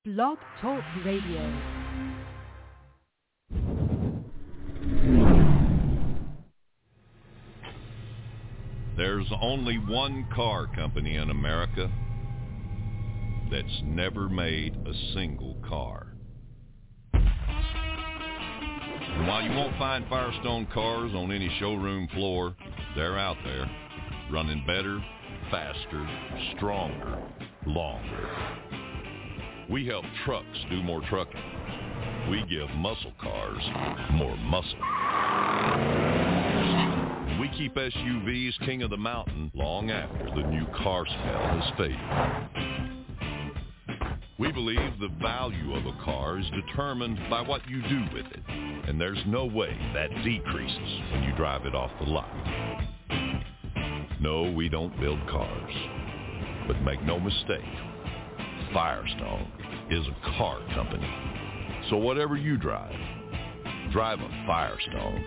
Blog Talk Radio. There's only one car company in America that's never made a single car. And while you won't find Firestone cars on any showroom floor, they're out there, running better, faster, stronger, longer. We help trucks do more trucking. We give muscle cars more muscle. We keep SUVs king of the mountain long after the new car smell has faded. We believe the value of a car is determined by what you do with it, and there's no way that decreases when you drive it off the lot. No, we don't build cars, but make no mistake, Firestone is a car company. So whatever you drive, drive a Firestone.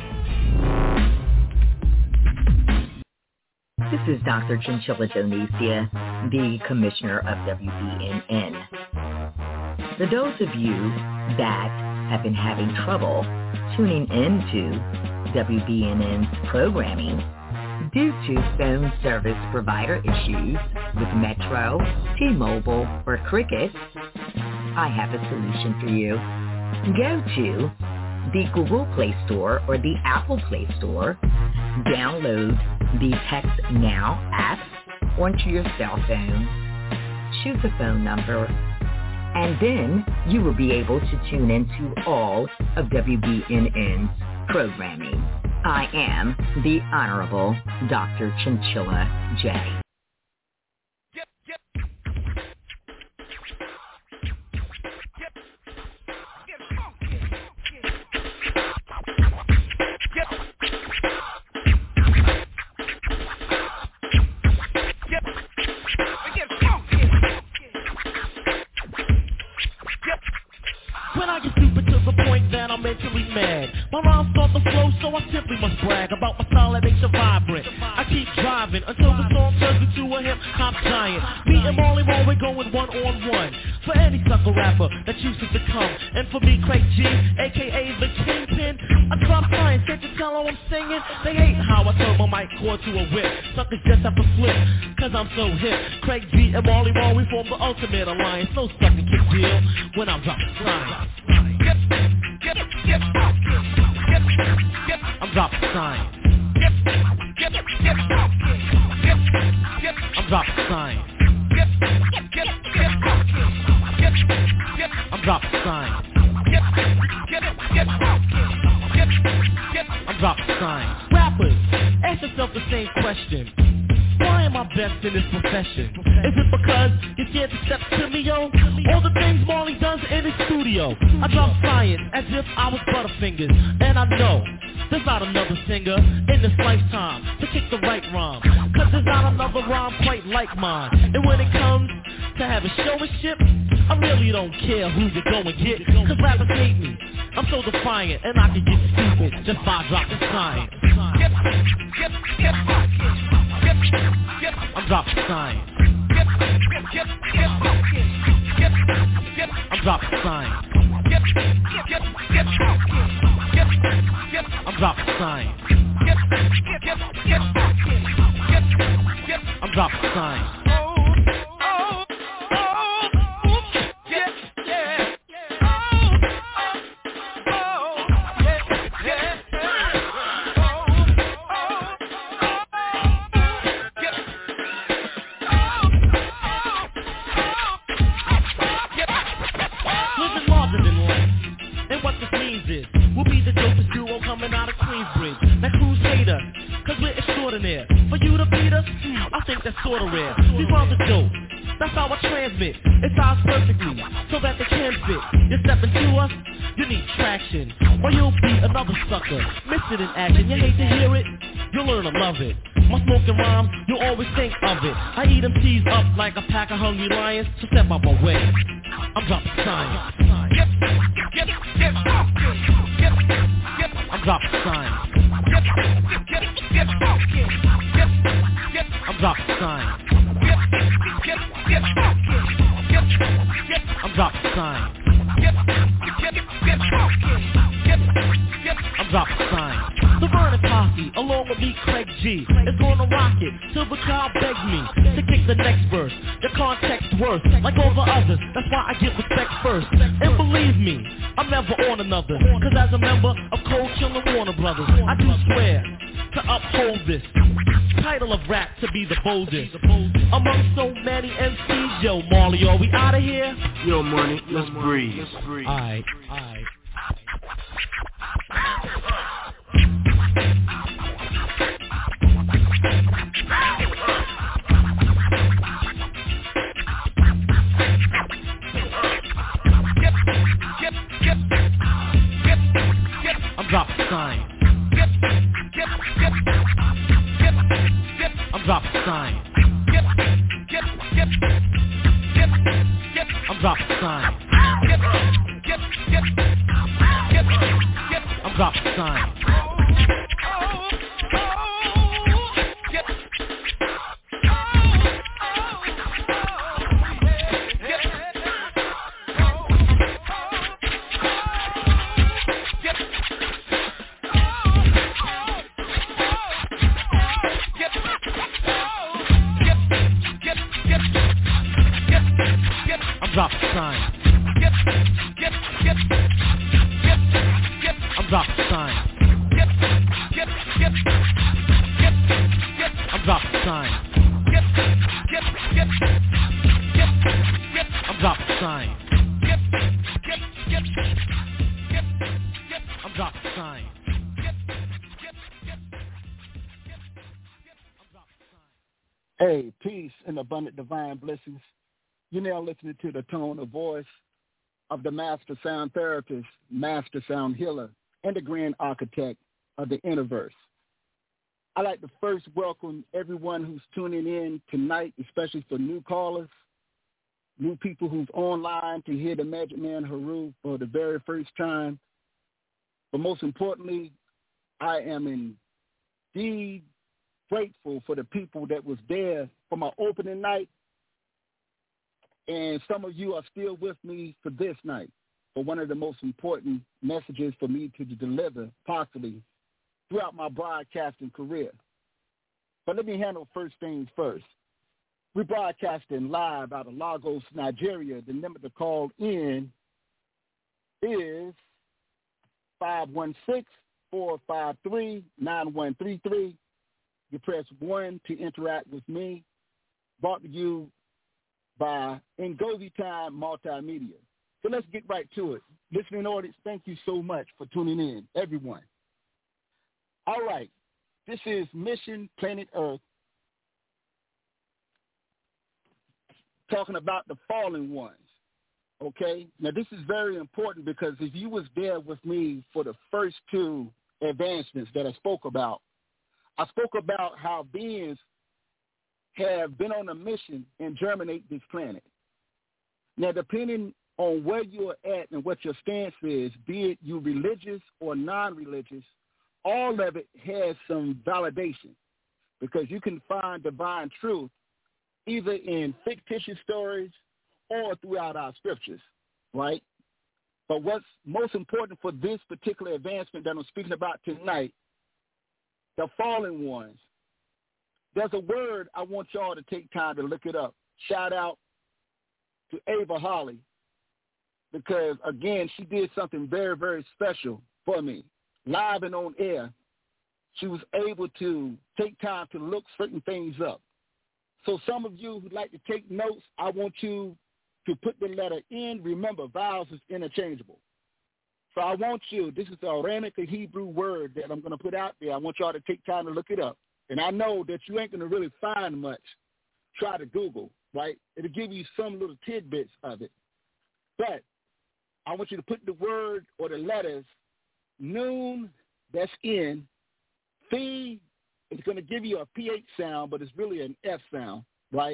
This is Dr. Chinchilla Donesia, the Commissioner of WBNN. For those of you that have been having trouble tuning into WBNN's programming due to phone service provider issues with Metro, T-Mobile, or Cricket, I have a solution for you. Go to the Google Play Store or the Apple Play Store, download the Text Now app onto your cell phone, choose a phone number, and then you will be able to tune into all of WBNN's programming. I am the Honorable Dr. Chinchilla J. When I get stupid to the point that I'm mentally mad, my rhymes start to flow, so I simply must brag about my style that makes you vibrant. I keep driving until the song turns into a hip-hop giant. Me and Marley Marl, we're going one-on-one for any sucker rapper that chooses to come. And for me, Craig G, a.k.a. the Kingpin, I drop science, can't you tell how I'm singing? They hate how I turn my mic cord to a whip. Suckers just have to flip, cause I'm so hip. Craig G and Marley Marl, we form the ultimate alliance. No sucker can deal when I'm dropping science. I'm dropping science. I'm dropping science. I'm dropping science. I'm dropping science. Rappers, ask yourself the same question. Why am I best in this profession? Is it because you're scared to step to me, yo? All the things Marley does in his studio. I drop science as if I was Butterfingers. And I know there's not another singer in this lifetime to kick the right rhyme. Cause there's not another rhyme quite like mine. And when it comes to having showmanship, I really don't care who you go and get. Cause rappers hate me. I'm so defiant and I can get stupid just by dropping science. I'm dropping science. I'm dropping science. I'm dropping science. I'm dropping science. We'll be the dopest duo coming out of Queensbridge. That Crusader, cause we're extraordinaire. For you to beat us, I think that's sorta rare. These rhymes are dope, that's how I transmit. It ties perfectly, so that they can fit. You're stepping to us, you need traction. Or you'll be another sucker, miss it in action. You hate to hear it, you'll learn to love it. My smoking rhymes, you'll always think of it. I eat them teas up like a pack of hungry lions, so step out my way. I'm dropping science. I'm dropping science. I'm dropping science. I'm I'm dropping signs. I'm dropping signs. The Vernon Posse, along with me, Craig G, is gonna rock it till the crowd begs me to kick the next verse. The context worth, like all the others, that's why I get respect first. And believe me, I'm never on another, cause as a member of Cold Chill and Warner Brothers, I do swear to uphold this title of rap to be the boldest among so many MCs. Yo, Marley, are we out of here? Yo, Money, let's breathe. Alright. I'm dropping signs. I'm dropping signs. I'm dropping signs. I'm dropping signs. I'm dropping signs. I'm dropping signs. I'm dropping signs. I'm dropping signs. I'm dropping signs. Hey, peace and abundant divine blessings. You're now listening to the tone of voice of the master sound therapist, master sound healer, and the grand architect of the universe. I'd like to first welcome everyone who's tuning in tonight, especially for new callers, new people who's online to hear the Magic Man Haru for the very first time. But most importantly, I am indeed grateful for the people that was there for my opening night. And some of you are still with me for this night, for one of the most important messages for me to deliver, possibly, throughout my broadcasting career. But let me handle first things first. We're broadcasting live out of Lagos, Nigeria. The number to call in is 516-453-9133. You press 1 to interact with me. Brought to you by Ngozi Time Multimedia. So let's get right to it. Listening audience, thank you so much for tuning in, everyone. All right, this is Mission Planet Earth, talking about the fallen ones, okay? Now, this is very important because if you was there with me for the first two advancements that I spoke about how beings have been on a mission and germinate this planet. Now, depending on where you're at and what your stance is, be it you religious or non-religious, all of it has some validation because you can find divine truth either in fictitious stories or throughout our scriptures, right? But what's most important for this particular advancement that I'm speaking about tonight, the fallen ones, there's a word I want y'all to take time to look it up. Shout out to Ava Holly because, again, she did something very, very special for me. Live and on air, she was able to take time to look certain things up. So some of you who'd like to take notes, I want you to put the letter N. Remember, vowels is interchangeable. So I want you, this is the Aramaic Hebrew word that I'm going to put out there. I want y'all to take time to look it up. And I know that you ain't going to really find much. Try to Google, right? It'll give you some little tidbits of it. But I want you to put the word or the letters noon, that's N, Phi, it's going to give you a PH sound, but it's really an F sound, right?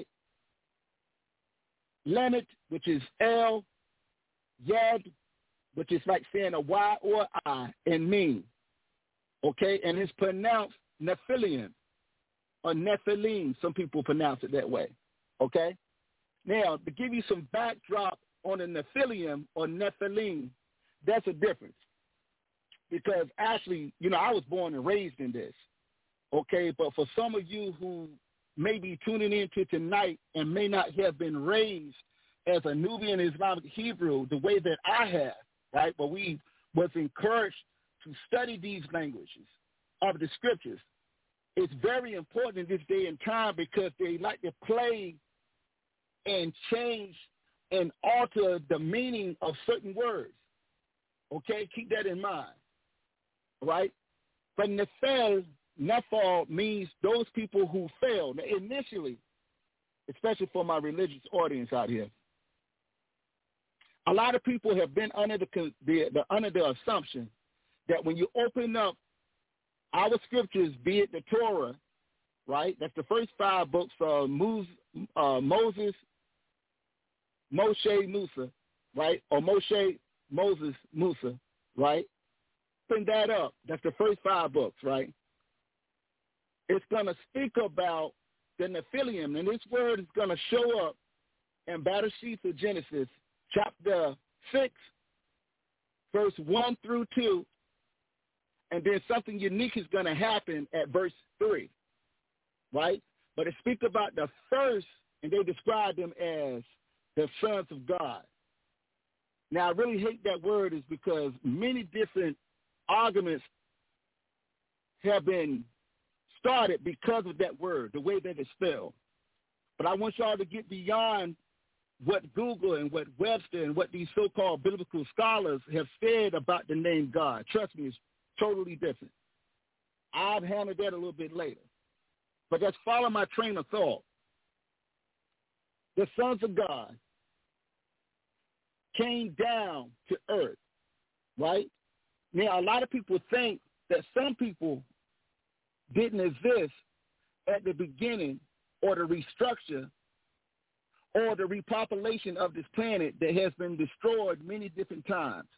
Lamet, which is L, Yad, which is like saying a Y or I, and Meme, okay? And it's pronounced Nephilim, or Nephilim, some people pronounce it that way, okay? Now, to give you some backdrop on the Nephilim or Nephilim, that's a difference. Because actually, I was born and raised in this, okay? But for some of you who may be tuning into tonight and may not have been raised as a Nubian Islamic Hebrew the way that I have, right? But we was encouraged to study these languages of the scriptures. It's very important in this day and time because they like to play and change and alter the meaning of certain words. Okay, keep that in mind, right? But Nephal means those people who fell. Now, initially, especially for my religious audience out here, a lot of people have been under the assumption that when you open up our scriptures, be it the Torah, right? That's the first 5 books of Moses, Moshe, Musa, right? Or Moshe, Moses, Musa, right? Open that up. That's the first 5 books, right? It's going to speak about the Nephilim, and this word is going to show up in Bereshit of Genesis, chapter 6, verse 1 through 2, and then something unique is going to happen at verse 3, right? But it speaks about the first, and they describe them as the sons of God. Now, I really hate that word is because many different arguments have been started because of that word, the way that it's spelled. But I want y'all to get beyond what Google and what Webster and what these so-called biblical scholars have said about the name God. Trust me, it's totally different. I'll handle that a little bit later. But just follow my train of thought. The sons of God came down to earth, right? Now, a lot of people think that some people didn't exist at the beginning or the restructure or the repopulation of this planet that has been destroyed many different times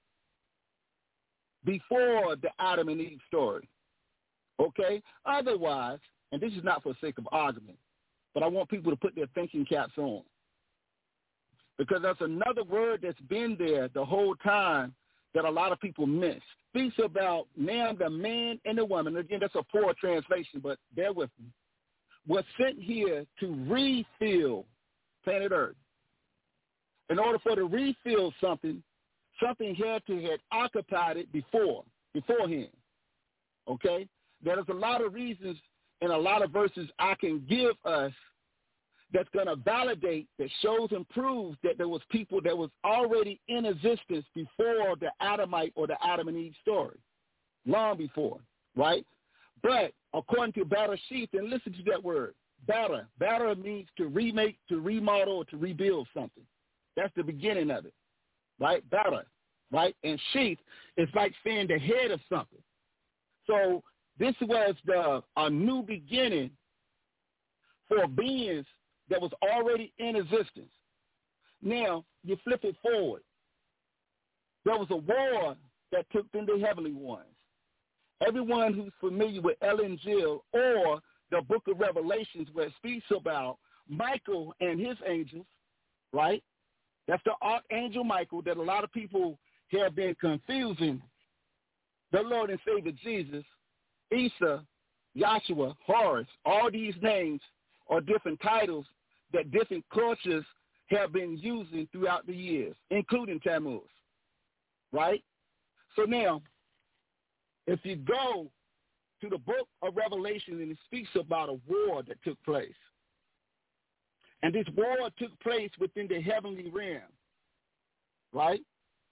before the Adam and Eve story, okay? Otherwise, and this is not for the sake of argument, but I want people to put their thinking caps on because that's another word that's been there the whole time that a lot of people miss. Speaks about now the man and the woman. Again, that's a poor translation, but bear with me. Was sent here to refill planet Earth. In order for to refill something had to have occupied it beforehand. Okay? There's a lot of reasons and a lot of verses I can give us that's going to validate, that shows and proves that there was people that was already in existence before the Adamite or the Adam and Eve story, long before, right? But according to Bereshit, and listen to that word, Bara means to remake, to remodel, or to rebuild something. That's the beginning of it, right? Bara, right? And sheath is like saying the head of something. So this was a new beginning for beings that was already in existence. Now, you flip it forward. There was a war that took them the heavenly ones. Everyone who's familiar with Ellen Gill or the book of Revelations where it speaks about Michael and his angels, right? That's the archangel Michael that a lot of people have been confusing the Lord and Savior Jesus, Isa, Joshua, Horus. All these names are different titles that different cultures have been using throughout the years, including Tammuz, right? So now, if you go to the book of Revelation, and it speaks about a war that took place. And this war took place within the heavenly realm, right?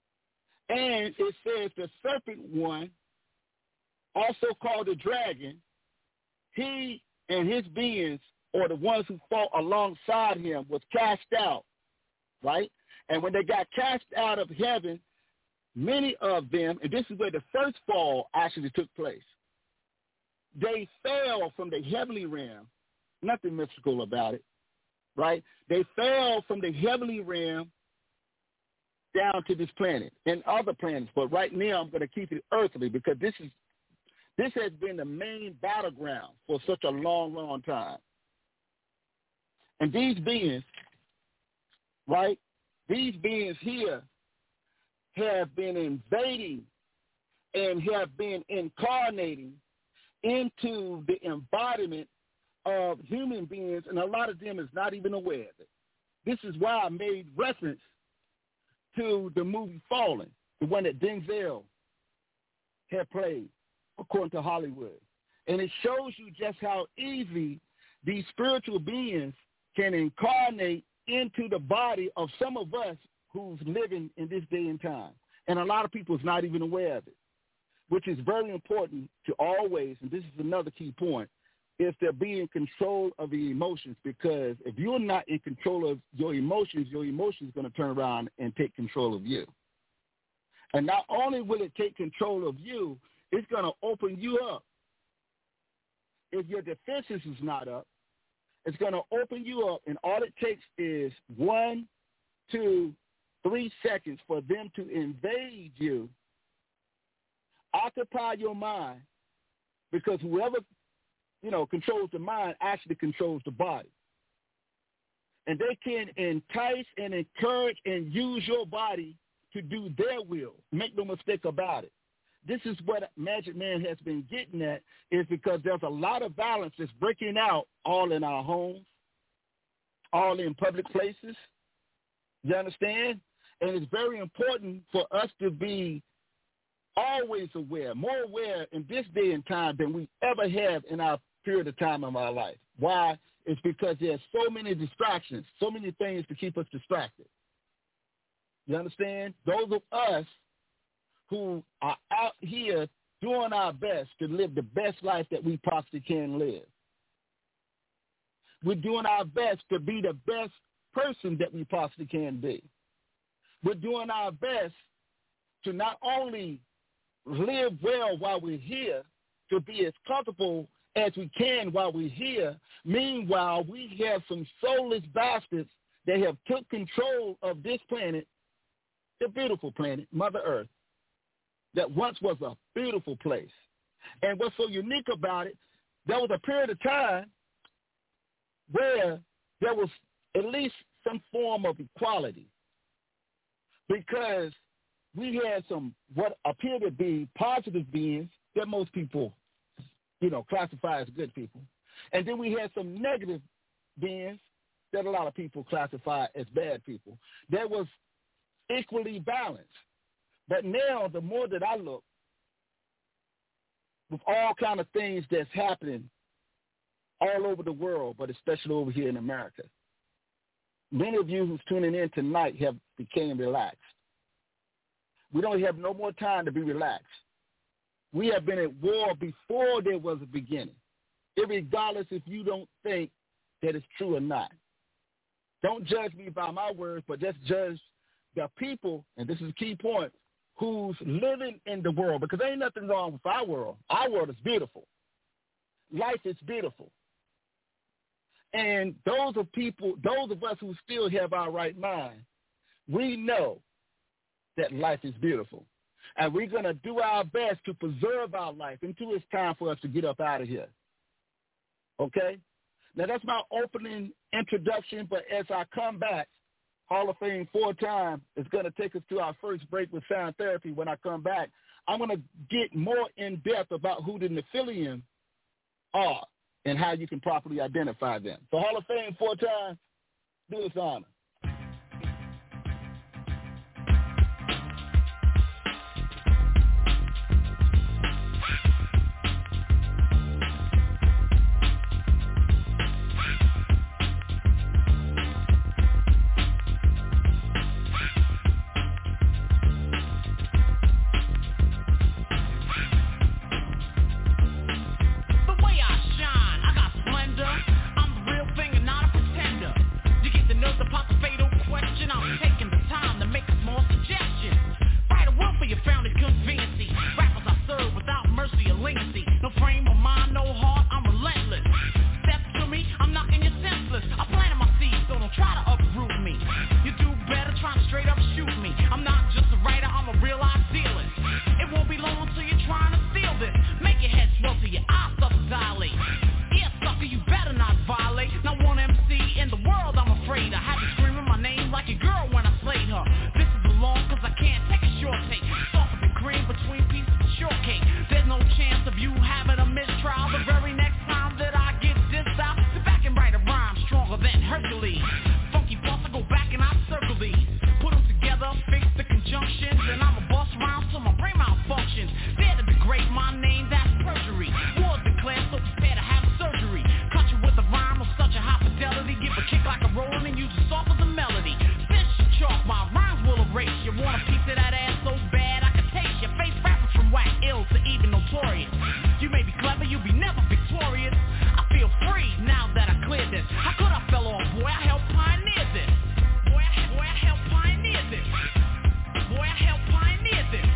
And it says the serpent one, also called the dragon, he and his beings, or the ones who fought alongside him, was cast out, right? And when they got cast out of heaven, many of them, and this is where the first fall actually took place, they fell from the heavenly realm. Nothing mystical about it, right? They fell from the heavenly realm down to this planet and other planets. But right now I'm going to keep it earthly because this has been the main battleground for such a long, long time. And these beings, right, these beings here have been invading and have been incarnating into the embodiment of human beings, and a lot of them is not even aware of it. This is why I made reference to the movie Fallen, the one that Denzel had played, according to Hollywood. And it shows you just how easy these spiritual beings can incarnate into the body of some of us who's living in this day and time. And a lot of people is not even aware of it, which is very important to always, and this is another key point, is to be in control of the emotions, because if you're not in control of your emotions are going to turn around and take control of you. And not only will it take control of you, it's going to open you up. If your defenses is not up, it's going to open you up, and all it takes is 1, 2, 3 seconds for them to invade you, occupy your mind, because whoever controls the mind actually controls the body. And they can entice and encourage and use your body to do their will. Make no mistake about it. This is what Magic Man has been getting at, is because there's a lot of violence that's breaking out all in our homes, all in public places. You understand? And it's very important for us to be always aware, more aware in this day and time than we ever have in our period of time of our life. Why? It's because there's so many distractions, so many things to keep us distracted. You understand? Those of us who are out here doing our best to live the best life that we possibly can live. We're doing our best to be the best person that we possibly can be. We're doing our best to not only live well while we're here, to be as comfortable as we can while we're here. Meanwhile, we have some soulless bastards that have took control of this planet, the beautiful planet, Mother Earth, that once was a beautiful place. And what's so unique about it, there was a period of time where there was at least some form of equality, because we had some what appear to be positive beings that most people, classify as good people. And then we had some negative beings that a lot of people classify as bad people. That was equally balanced. But now, the more that I look, with all kind of things that's happening all over the world, but especially over here in America, many of you who's tuning in tonight have became relaxed. We don't have no more time to be relaxed. We have been at war before there was a beginning, irregardless if you don't think that it's true or not. Don't judge me by my words, but just judge the people, and this is a key point, who's living in the world, because there ain't nothing wrong with our world. Our world is beautiful. Life is beautiful. And those of us who still have our right mind, we know that life is beautiful. And we're going to do our best to preserve our life until it's time for us to get up out of here. Okay? Now, that's my opening introduction, but as I come back, Hall of Fame 4-time is going to take us to our first break with Sound Therapy. When I come back, I'm going to get more in-depth about who the Nephilim are and how you can properly identify them. So Hall of Fame 4-time, do us honor. The pop want a piece of that ass so bad I can taste your face. Rappers from whack, ill to even notorious. You may be clever, you be never victorious. I feel free now that I cleared this. How could I fell off, boy? I helped pioneer this. Boy, I helped pioneer this. Boy, I helped pioneer this.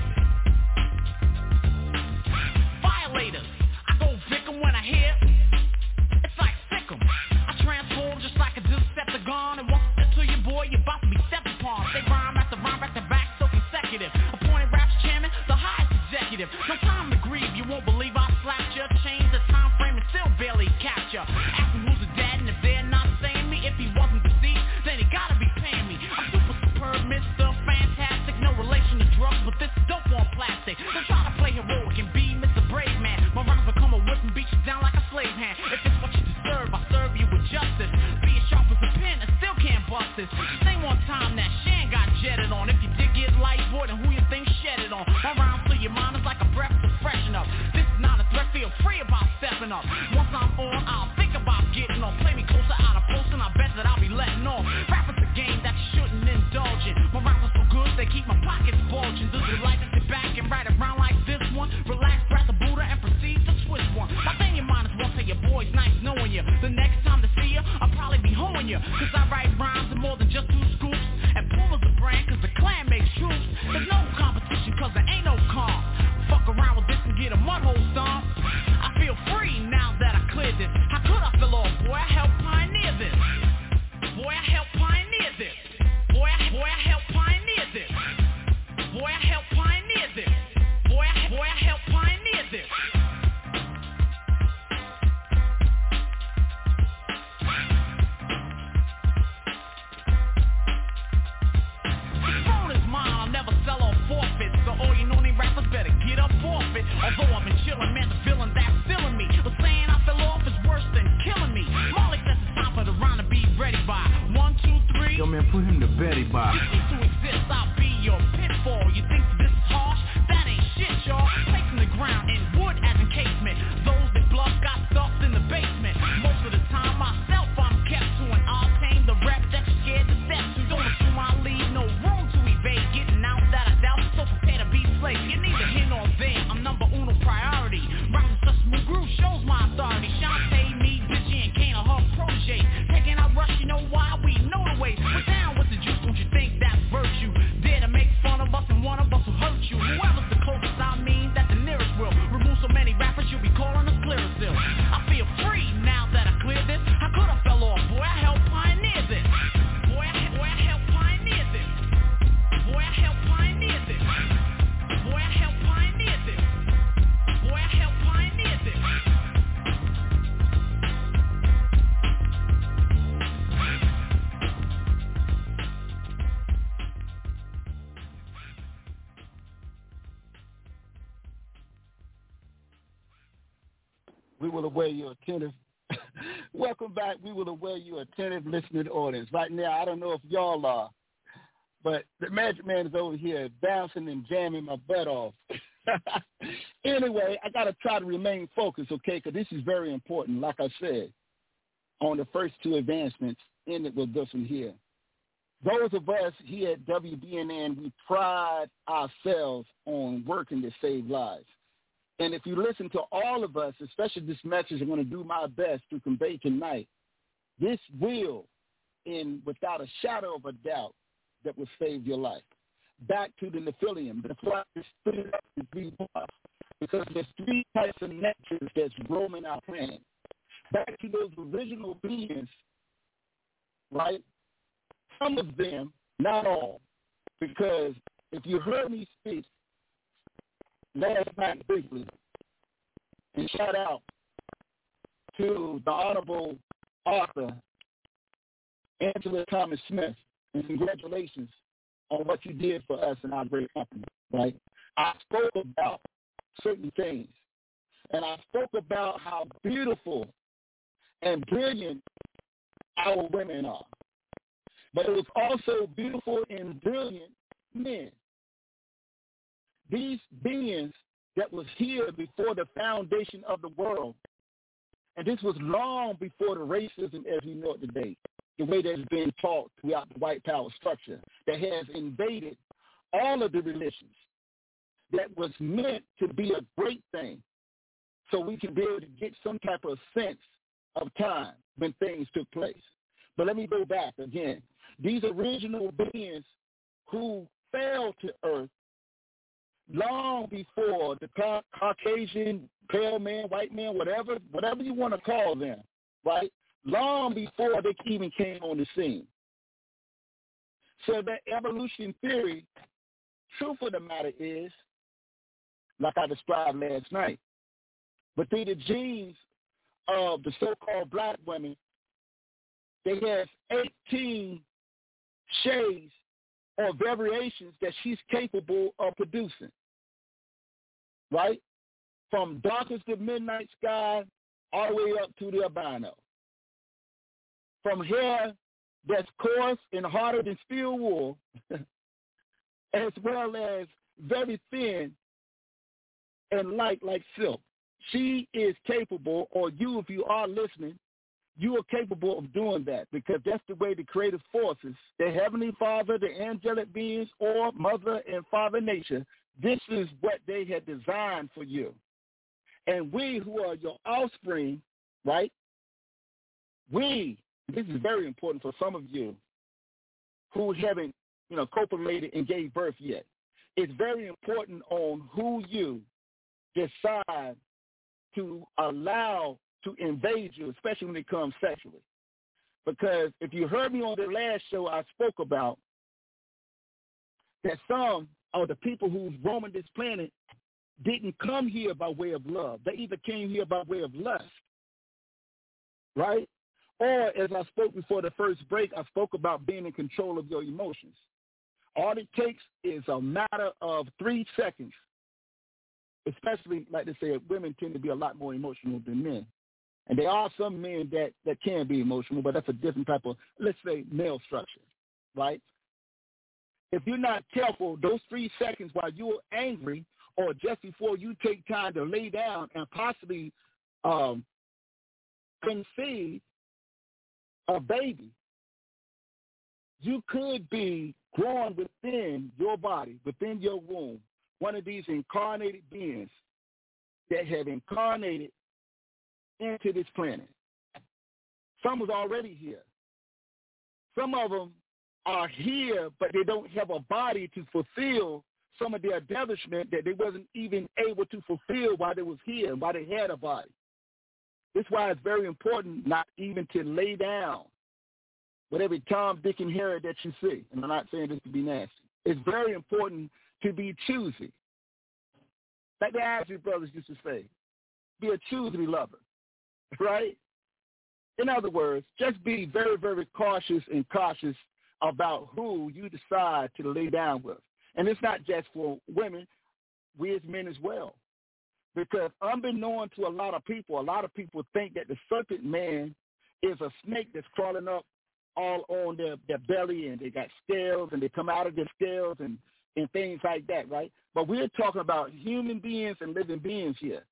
Violators, I go victim when I hear. It's like sick'em. I transform just like a Decepticon. And once I step to your boy, you're about to be stepped upon. They rhyme after back, so consecutive. Appointed raps chairman, the highest executive. No time to grieve, you won't believe I slapped you. Change the time frame and still barely capture. Ask me who's the dad and if they're not saying me. If he wasn't deceased, then he gotta be paying me. I'm super superb, Mr. Fantastic. No relation to drugs, but this is dope on plastic. Don't try to play heroic and be Mr. Brave Man. My rhymes become a whip and beat you down like a slave hand. If it's what you deserve, I serve you with justice. Be as sharp as a pen and still can't bust this. Just name one time that Shan got jetted on. If you did get light, boy, then who you think shed it on? My rhymes to your mind is like a breath to freshen up. This is not a threat, feel free about stepping up. Once I'm on, I'll think about getting on. Play me closer out of post and I bet that I'll be letting on. Rapping's a game that you shouldn't indulge in. My rhymes are so good, they keep my pockets bulging. Does you like to sit back and write around like this one? Relax, grab the Buddha and proceed to switch one. My thing in mind is once say your boy's nice knowing you. The next time to see you, I'll probably be hoeing you. Cause I write rhymes in more than just 2 scoops. And Puma's a brand cause the clan makes troops. There's no competition cause there ain't no calm. Fuck around with this and get a mud hole stomp. I feel free now that I cleared this. How could I feel off? Boy, I helped pioneer this. Boy, I helped pioneer this. Boy, I helped pioneer this. Boy, I helped pioneer this. Boy, I helped pioneer this. I'll never sell on forfeit. So all you know, they rappers better get up off it. Although I've been chillin', man, the feeling that's filling me. But saying I fell off is worse than killing me. Molly says it's time for the round to be ready by 1, 2, 3. Yo, man, put him to Betty by. You need to exist, I'll be your pitfall. You think this is harsh? That ain't shit, y'all. Placing the ground in wood as encasement. Those that bluff got stuffed in the basement. Most of the time myself I'm kept to an octane. The rep that you're scared to step to. Don't assume I leave no room to evade. Getting out that I doubt, so prepare to be slave. You need a hint or there, I'm number uno priority. Rockin' such smooth groove shows my authority. Shantae, me, Bitchy, and Kane are her protege. Taking out rush, you know why? We know the way. We're down with the juice, don't you think that's virtue? Dare to make fun of us and one of us will hurt you. Whoever's the closest, I mean, that the nearest will. Remove so many rappers, you'll be calling us clearasil. I feel free now that I cleared this. How could I fell off? Boy, I helped pioneer this. Boy, I helped pioneer this. Boy, I helped pioneer this. Boy, I helped pioneer this. Boy, I helped pioneer this. We will aware your attentive. Welcome back. We will aware your attentive listening audience. Right now, I don't know if y'all are, but the Magic Man is over here bouncing and jamming my butt off. Anyway, I got to try to remain focused, okay, because this is very important. Like I said, on the first 2 advancements, end it with this one here. Those of us here at WBNN, we pride ourselves on working to save lives. And if you listen to all of us, especially this message I'm going to do my best to convey tonight, this will, without a shadow of a doubt, that will save your life. Back to the Nephilim. The fly is split up in 3 parts because there's 3 types of natures that's roaming our planet. Back to those original beings, right? Some of them, not all, because if you heard me speak last night briefly, and shout out to the Honorable Arthur Angela Thomas Smith, and congratulations on what you did for us and our great company, right? I spoke about certain things, and I spoke about how beautiful and brilliant our women are. But it was also beautiful and brilliant men. These beings that was here before the foundation of the world, and this was long before the racism as we know it today, the way that's been taught throughout the white power structure that has invaded all of the religions that was meant to be a great thing, so we can be able to get some type of sense of time when things took place. But let me go back again. These original beings who fell to earth long before the Caucasian, pale man, white man, whatever you want to call them, right? Long before they even came on the scene. So that evolution theory, truth of the matter is, like I described last night, but through the genes of the so-called black women, they have 18 shades or variations that she's capable of producing, right? From dark as the midnight sky all the way up to the albino. From hair that's coarse and harder than steel wool, as well as very thin and light like silk. She is capable, or you, if you are listening, you are capable of doing that, because that's the way the creative forces, the Heavenly Father, the angelic beings, or Mother and Father Nature, this is what they had designed for you. And we who are your offspring, right, this is very important for some of you who haven't, copulated and gave birth yet. It's very important on who you decide to allow to invade you, especially when it comes sexually. Because if you heard me on the last show, I spoke about that some of the people who's roaming this planet didn't come here by way of love. They either came here by way of lust, right? Or, as I spoke before the first break, I spoke about being in control of your emotions. All it takes is a matter of 3 seconds, especially, like they say, women tend to be a lot more emotional than men. And there are some men that can be emotional, but that's a different type of, let's say, male structure, right? If you're not careful, those 3 seconds while you're angry, or just before you take time to lay down and possibly conceive a baby, you could be growing within your body, within your womb, one of these incarnated beings that have incarnated into this planet. Some was already here. Some of them are here, but they don't have a body to fulfill some of their establishment that they wasn't even able to fulfill while they was here, while they had a body. This is why it's very important not even to lay down with every Tom, Dick, and Harry that you see. And I'm not saying this to be nasty. It's very important to be choosy. Like the Isley brothers used to say, be a choosy lover, right? In other words, just be very, very cautious and cautious about who you decide to lay down with. And it's not just for women, we as men as well. Because unbeknown to a lot of people think that the serpent man is a snake that's crawling up all on their belly, and they got scales, and they come out of their scales and things like that, right? But we're talking about human beings and living beings here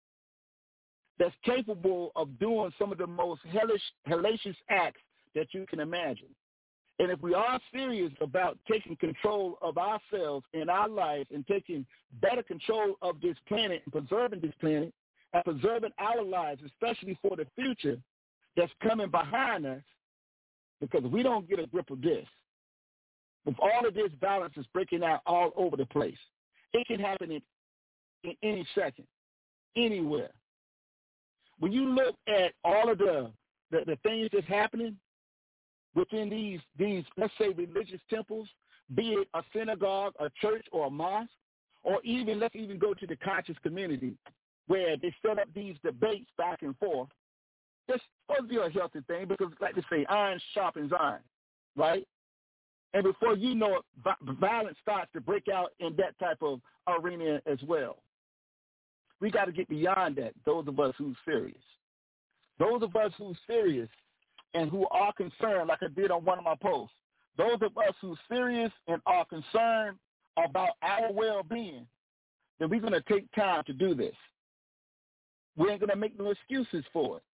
that's capable of doing some of the most hellacious acts that you can imagine. And if we are serious about taking control of ourselves and our lives and taking better control of this planet and preserving this planet and preserving our lives, especially for the future that's coming behind us, because we don't get a grip of this, with all of this violence is breaking out all over the place. It can happen in any second, anywhere. When you look at all of the things that's happening within these, let's say, religious temples, be it a synagogue, a church, or a mosque, or even, let's even go to the conscious community where they set up these debates back and forth. It's supposed to be a healthy thing because, like they say, iron sharpens iron, right? And before you know it, violence starts to break out in that type of arena as well. We got to get beyond that, those of us who's serious. Those of us who's serious and who are concerned, like I did on one of my posts, those of us who's serious and are concerned about our well-being, then we're going to take time to do this. We ain't going to make no excuses for it.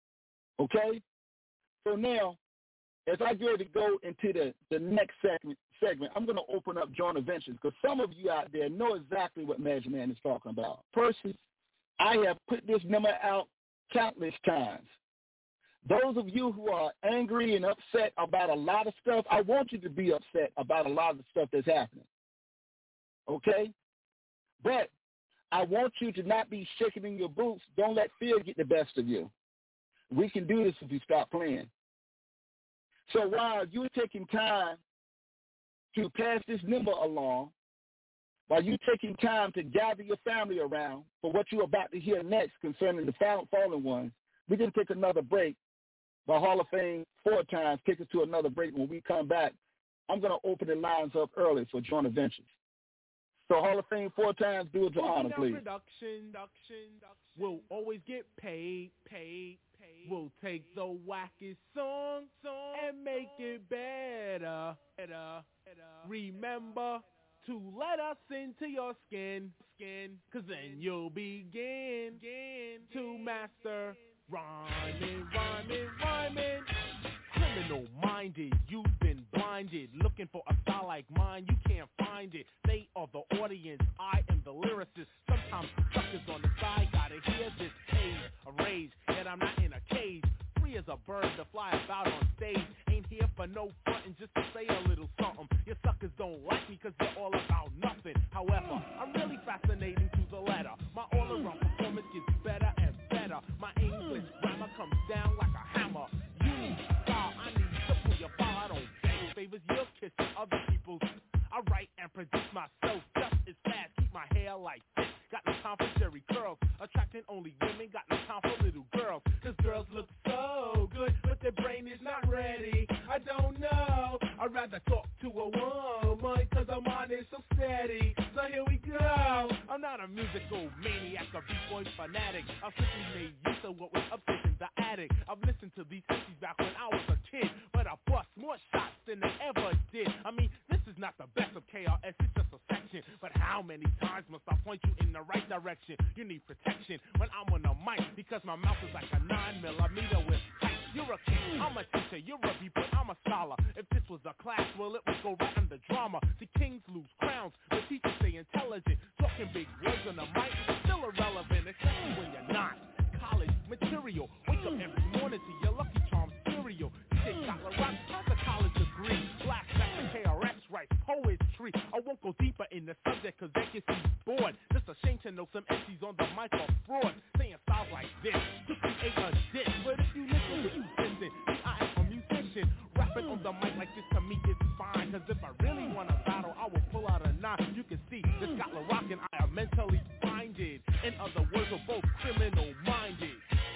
Okay? So now, as I get to go into the next segment, I'm going to open up joint ventures because some of you out there know exactly what Magic Man is talking about. Percy, I have put this number out countless times. Those of you who are angry and upset about a lot of stuff, I want you to be upset about a lot of the stuff that's happening. Okay? But I want you to not be shaking in your boots. Don't let fear get the best of you. We can do this if we stop playing. So while you're taking time to pass this number along, while you're taking time to gather your family around for what you're about to hear next concerning the fallen ones, we're going to take another break. The Hall of Fame 4 times, take us to another break. When we come back, I'm going to open the lines up early for joint ventures. So Hall of Fame 4 times, do it to honor, please. Production. We'll always get paid. We'll take the wackest song and make it better. Remember to let us into your skin, cause then you'll begin to master rhyming. Criminal-minded, you've been blinded, looking for a style like mine, you can't find it. They are the audience, I am the lyricist. Sometimes suckers on the side gotta hear this page of rage, yet I'm not in a cage. Free as a bird to fly about on stage. Ain't here for no frontin', just to say a little something. Your suckers don't like me cause they're all about nothing. However, I'm really fascinating to the letter. My all-around performance gets better and better. My English grammar comes down like a hammer. You need style, I need to pull your file. I don't beg favors, you're kissing other people's. I write and produce myself just as fast. Keep my hair like this. Got no time for Jerry curls. Attracting only women, got no time for little girls. Cause girls look so good, but their brain is not ready. I don't know, I'd rather talk to a woman, cause her mind is so steady. So here we go. I'm not a musical maniac, a b-boy fanatic. I simply made use of what was upstairs in the attic. I've listened to these MCs back when I was a kid, but I bust more shots than they ever did. I mean, this is not the best of KRS, it's just a section. But how many times must I point you in the right direction? You need protection when I'm on the mic, because my mouth is like a 9mm with height. You're a king, I'm a teacher, you're a beeper, I'm a scholar. If this was a class, well, it would go right under drama. See, kings lose crowns, but teachers stay intelligent. Talking big words on the mic is still irrelevant, especially when you're not. College material, wake up every morning to your Lucky Charms cereal. DJ Chocolate Rock has a college degree. Black the KRS writes poetry. I won't go deeper in the subject cause that gets you bored. Just a shame to know some MCs on the mic are fraud, saying styles like this to create a diss. But if you listen, who you listen? See, I am a musician. Rapping on the mic like this to me is fine. Cause if I really want to battle, I will pull out a knife. You can see this Scotland Rock and I are mentally minded. In other words, we're both criminal-minded.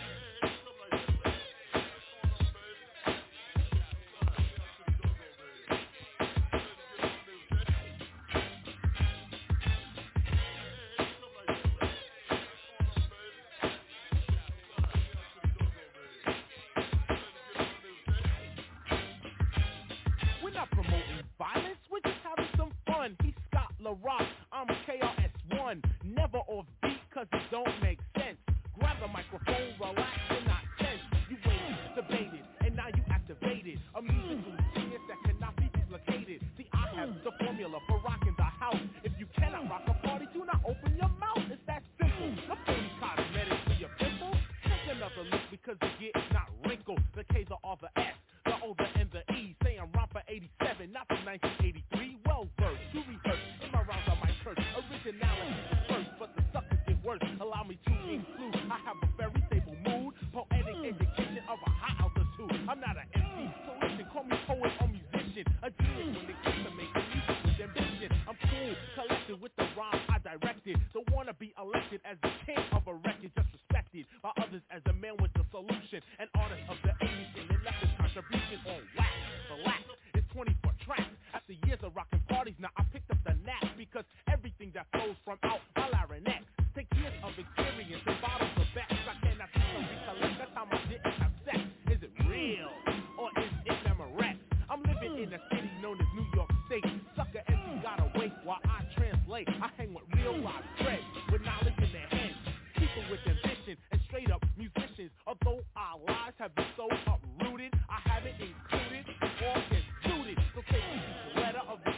Violence, we're just having some fun. He's Scott LaRock, I'm KRS-One. Never off beat cause it don't make sense. Grab the microphone, relax and not tense. You waited, debated, and now you activated. A musical genius that cannot be duplicated. See, I have the formula for rocking the house. If you cannot rock a party, do not open your mouth. It's that simple. The phony cosmetics for your pimples. Take another look because the gear is not wrinkled. The K's are the S, the O, the N, the E. Say I'm rhyme for 87, not from 1983. Well versed, to rehearse in my rhymes on my church. Originality is first, but the suckers get worse. Allow me to include, I have a very stable mood, poetic education of a high altitude. I'm not an MC, so listen, call me poet or musician. A genius when it comes to making music with ambition. I'm cool, collected with the rhyme I directed. Don't wanna be elected as the king of a record, just respected by others as a man with the solution. An artist of the 80s and then left his contribution on wax. Relax, it's 24 tracks. After years of rocking parties, now I picked up the knack because everything that flows from out my larynx. Take years of experience and bottles of backs. I cannot see some recollect that time I didn't have sex. Is it real or is it Memorex? I'm living in a city known as New York State. Sucker MC gotta wait while I translate. I hang with real live threads with knowledge in their heads. People with ambition and straight up musicians. Although our lives have been so uprooted, I haven't included all get suited. So take each letter of the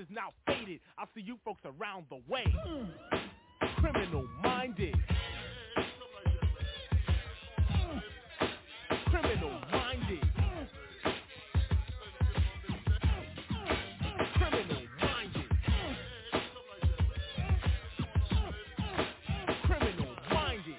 now faded. I see you folks around the way. Criminal-minded. Criminal-minded. Criminal-minded. Criminal-minded.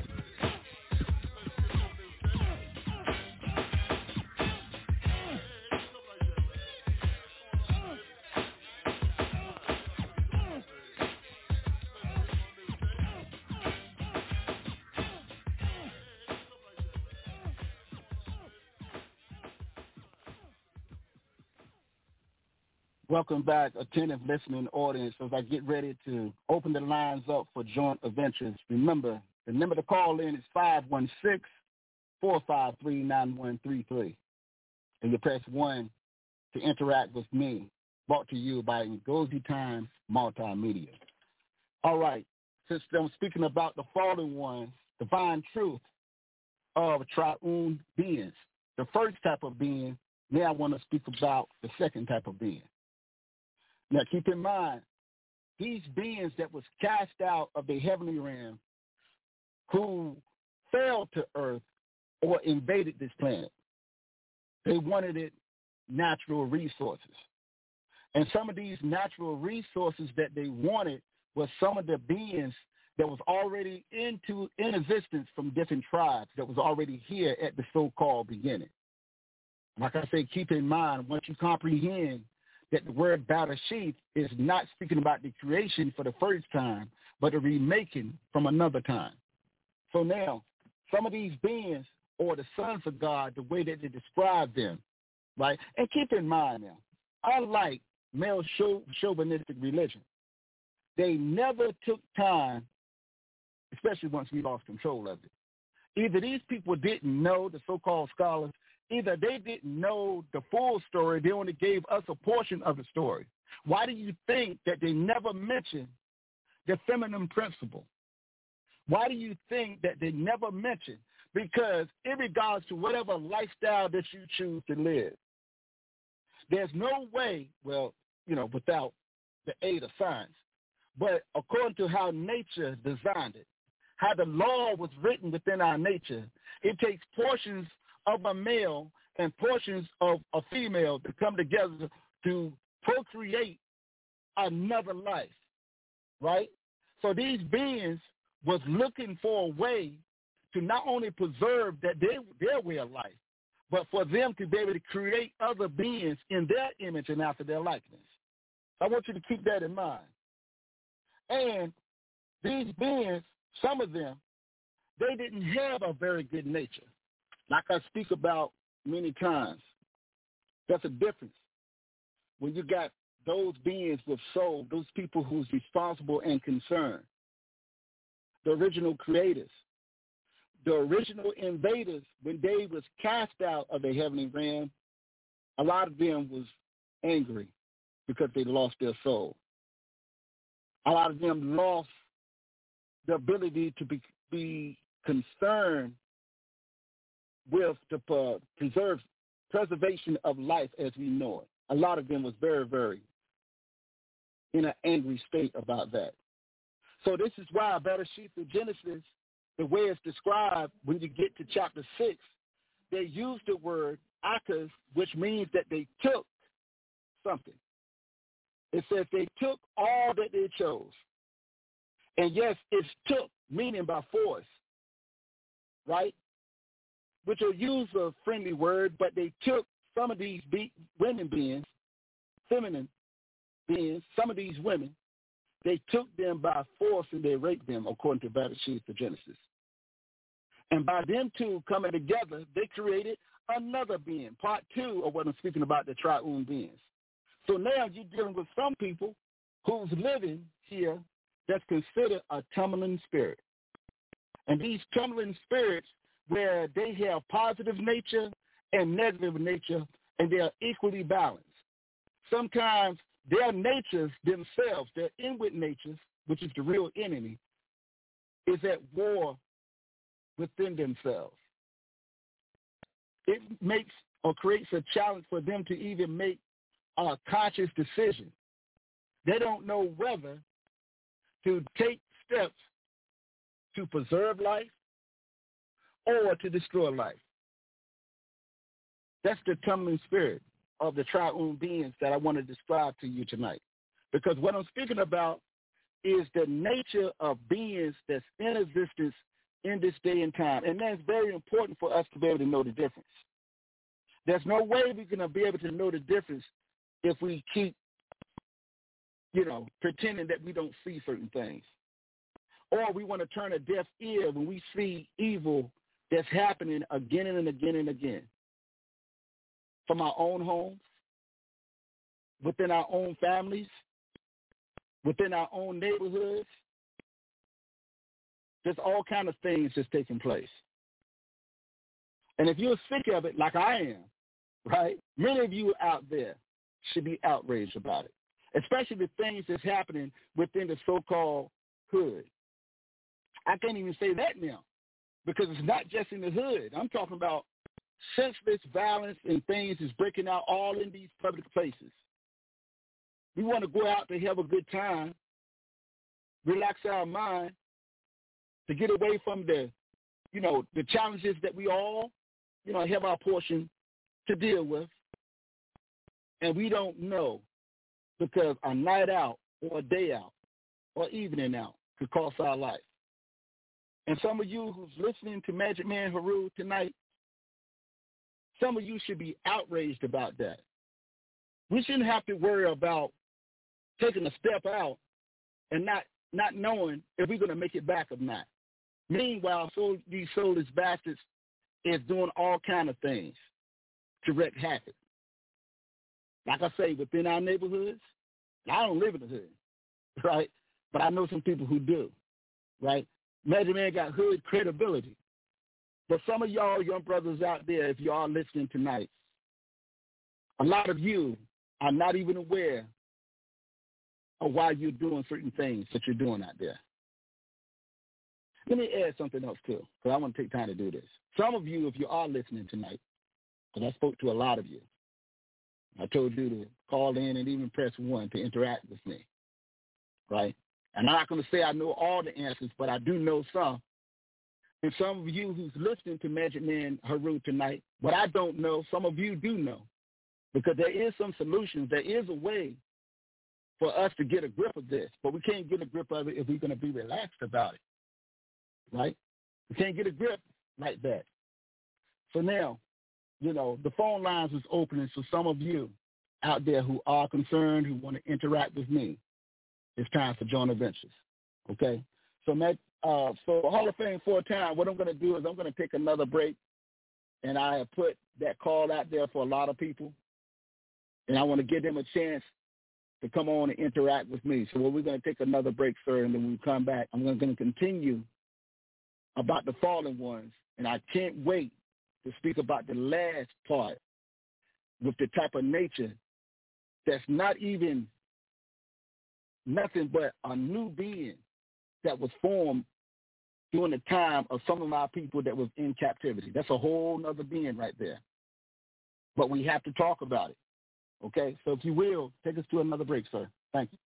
Welcome back, attentive listening audience, as I get ready to open the lines up for joint adventures. Remember, the number to call in is 516-453-9133. And you press 1 to interact with me, brought to you by Ngozi Time Multimedia. All right, since I'm speaking about the fallen ones, divine truth of triune beings, the first type of being, now I want to speak about the second type of being. Now, keep in mind, these beings that was cast out of the heavenly realm who fell to earth or invaded this planet, they wanted it natural resources. And some of these natural resources that they wanted was some of the beings that was already in existence from different tribes that was already here at the so-called beginning. Like I say, keep in mind, once you comprehend that the word Bereshith is not speaking about the creation for the first time, but a remaking from another time. So now, some of these beings, or the sons of God, the way that they describe them, right? And keep in mind now, unlike male chauvinistic religion, they never took time, especially once we lost control of it. Either these people didn't know, the so-called scholars, either they didn't know the full story, they only gave us a portion of the story. Why do you think that they never mentioned the feminine principle? Why do you think that they never mentioned? Because in regards to whatever lifestyle that you choose to live, there's no way, well, without the aid of science, but according to how nature designed it, how the law was written within our nature, it takes portions of a male and portions of a female to come together to procreate another life, right? So these beings was looking for a way to not only preserve their way of life, but for them to be able to create other beings in their image and after their likeness. I want you to keep that in mind. And these beings, some of them, they didn't have a very good nature. Like I speak about many times, that's a difference. When you got those beings with soul, those people who's responsible and concerned, the original creators, the original invaders, when they was cast out of the heavenly realm, a lot of them was angry because they lost their soul. A lot of them lost the ability to be concerned with the preservation of life as we know it. A lot of them was very, very in an angry state about that. So this is why Bereshith in Genesis, the way it's described when you get to chapter 6, they use the word akas, which means that they took something. It says they took all that they chose. And yes, it's took, meaning by force, right? Which will use a friendly word, but they took some of these women beings, feminine beings, some of these women, they took them by force and they raped them, according to Bereshith the Genesis. And by them two coming together, they created another being, part 2 of what I'm speaking about, the triune beings. So now you're dealing with some people who's living here that's considered a tumbling spirit. And these tumbling spirits, where they have positive nature and negative nature, and they are equally balanced. Sometimes their natures themselves, their inward natures, which is the real enemy, is at war within themselves. It makes or creates a challenge for them to even make a conscious decision They don't know whether to take steps to preserve life or to destroy life. That's the tumbling spirit of the triune beings that I want to describe to you tonight. Because what I'm speaking about is the nature of beings that's in existence in this day and time. And that's very important for us to be able to know the difference. There's no way we're going to be able to know the difference if we keep, pretending that we don't see certain things. Or we want to turn a deaf ear when we see evil that's happening again and again and again. From our own homes, within our own families, within our own neighborhoods. There's all kinds of things that's taking place. And if you're sick of it like I am, right, many of you out there should be outraged about it, especially the things that's happening within the so-called hood. I can't even say that now because it's not just in the hood. I'm talking about senseless violence and things is breaking out all in these public places. We want to go out to have a good time, relax our mind, to get away from the challenges that we all, have our portion to deal with. And we don't know because a night out or a day out or evening out could cost our life. And some of you who's listening to Magic Man Heru tonight, some of you should be outraged about that. We shouldn't have to worry about taking a step out and not knowing if we're going to make it back or not. Meanwhile, these soulless bastards is doing all kind of things to wreak havoc. Like I say, within our neighborhoods, I don't live in the hood, right? But I know some people who do, right? Magic Man got hood credibility. But some of y'all young brothers out there, if you are listening tonight, a lot of you are not even aware of why you're doing certain things that you're doing out there. Let me add something else too, because I want to take time to do this. Some of you, if you are listening tonight, because I spoke to a lot of you, I told you to call in and even press 1 to interact with me, right? And I'm not going to say I know all the answers, but I do know some. And some of you who's listening to Magic Man Heru tonight, what I don't know, some of you do know, because there is some solutions. There is a way for us to get a grip of this, but we can't get a grip of it if we're going to be relaxed about it, right? We can't get a grip like that. So now, the phone lines is opening, so some of you out there who are concerned, who want to interact with me, it's time for Joint Adventures, okay? So Hall of Fame 4-time, what I'm going to do is I'm going to take another break, and I have put that call out there for a lot of people, and I want to give them a chance to come on and interact with me. So we're going to take another break, sir, and then when we come back, I'm going to continue about the fallen ones, and I can't wait to speak about the last part with the type of nature that's not even nothing but a new being that was formed during the time of some of our people that was in captivity. That's a whole nother being right there. But we have to talk about it. Okay? So if you will, take us to another break, sir. Thank you.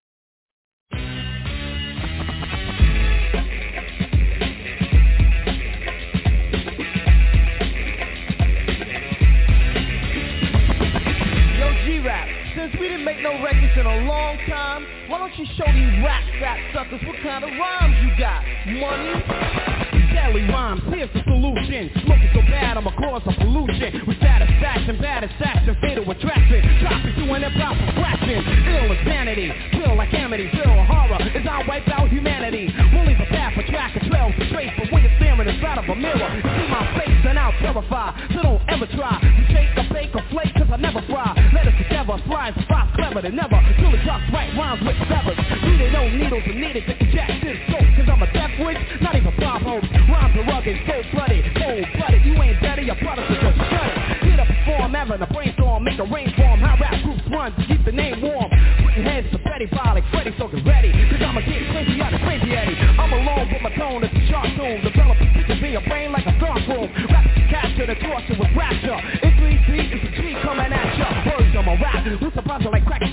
G-Rap, since we didn't make no records in a long time, why don't you show these rap suckers what kind of rhymes you got? Money? Deadly rhymes, here's the solution. Smoking so bad, I'ma cause some pollution. With satisfaction, bad attraction, fatal attraction. Dropping through an improper fraction. Ill as vanity, feel like amity, feel horror as I wipe out humanity. We'll leave a path, a track, a trail to trace. But when you're staring inside of a mirror, you see my face and I'll terrify. So don't ever try to shake or bake or flake, cause I never fry. Let us together, fly and surprise clever than never. Truly just right rhymes with feathers. Needed no needles and needed to inject this dope. Cause I'm a death wish, not even pop hope. Rhymes are rugged, so bloody, cold-blooded. You ain't better, your products are just shredded. Get up, perform, having a brainstorm, make a rainstorm. How rap groups run to keep the name warm. Putting heads to Freddy, file like Freddy, so get ready. Cause I'ma get crazy out of crazy Eddie. I'm alone with my tone, it's a sharp tune. Develop a picture, be a brain like a dark room. Rap to capture the torture with rapture. In 3 feet, it's a G coming at ya. Words on my rap, who's a buzzer like Cracker Jack.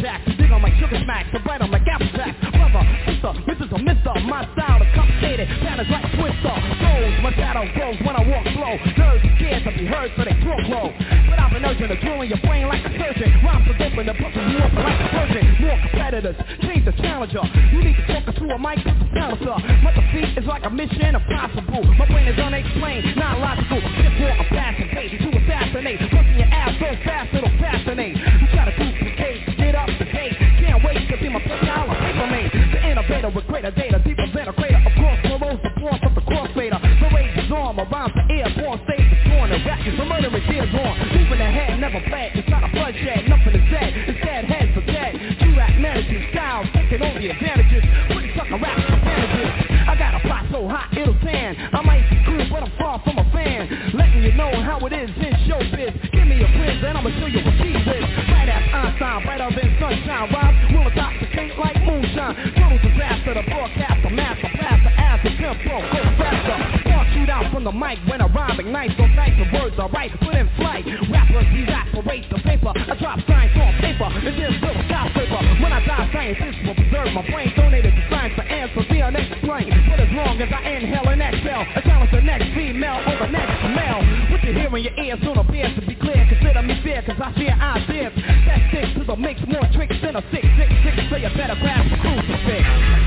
Sugar like sugar smacks, so bright I'm like apple jacks. Brother, sister, Mrs. or Mister, my style is complicated, patterns like Twister. Flows, my shadow grows when I walk slow. Nerves are scared to be heard, so they talk low. But I've been urging to drill in your brain like a surgeon. Rhymes are open to pushing you up like a surgeon. More competitors, change the challenger. You need to talk to a mic, that's a silencer. My defeat is like a mission impossible. My brain is unexplained, not logical. Just walk a passing page to assassinate. Pushing your ass so fast it'll fascinate. You try to duplicate, get up to date. Can't wait to be my profile or paper mate. The innovator with greater data, deeper than a crater. Of course, follows the force of the crossfader. The rage is on, my rhymes are airborne, stage is torn. The rap is the murderous ears on. Moving ahead, never bled. It's not a bloodshed, nothing is said. Instead, heads are dead. True rap managing styles, taking all the advantages. Pretty sucker rap advantages. I got a plot so hot it'll tan. I might be cool, but I'm far from a fan. Letting you know how it is in showbiz. Give me a quiz and I'ma show you what she is. Right as Einstein, brighter than sunshine. Rhymes will intoxicate like moonshine. Total disaster, the broadcast, the master blaster, as the tempo goes faster. Spark shoot out from the mic when I rhyme ignites. So nice the words are right, put in flight. Rappers evaporate the paper. I drop science on paper and then build a skyscraper. When I die, scientists will preserve my brain. Donated to science for answers the unexplained. But as long as I inhale and exhale, I challenge the next female or the next male. What you hear in your ears soon appears to be clear. Consider me fair, cause I share ideas that stick to the mix, more tricks than a 666. So you better grab the crucifix.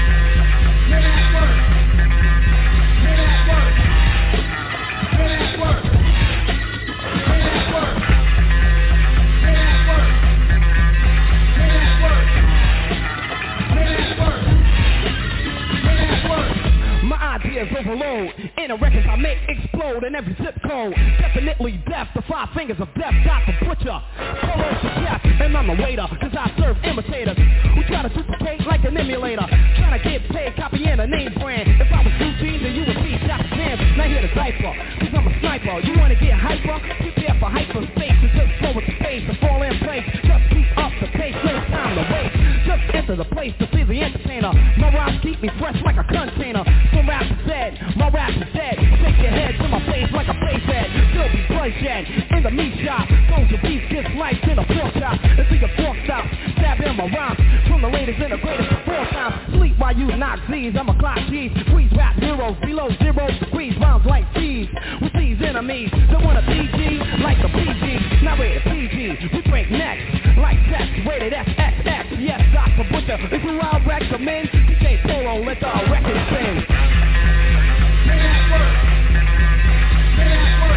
Hear that work. Hear that work. Hear that work. Hear that work. Hear that work. Hear that work. Hear that work. Hear that work. My ideas overload. In the records I make explode in every zip code. Definitely death, the 5 fingers of death. Dr. Butcher, Polo chef, and I'm a waiter. Cause I serve imitators who try to duplicate like an emulator. Trying to get paid, copying a name brand. If I was Eugene, then you would be Dr. Sam. Now hear the cipher, cause I'm a sniper. You wanna get hyper? Prepare for hyperspace and just go with the pace and fall in place. Just keep up the pace, no time to waste. Just enter the place to see the entertainer. My rhymes keep me fresh like a container. Some rap is dead, my rap is dead. Shake your head to my face like a bass head. Still be bloodshed in the meat shop. Those who beef get sliced in a pork chop until your fork stops. Stab in my rhymes from the latest and the greatest of 4 times. Sleep while you knock Z's, I'm a clock G's. Freeze rap heroes below 0 degrees. Rhymes like G's with these enemies. Don't want a PG like a PG. Not rated PG, we break necks like sex. Rated XXX. Yes, Dr. Butcher is who I recommend. DJ Polo, let the record spin. Hear that work. Hear that work.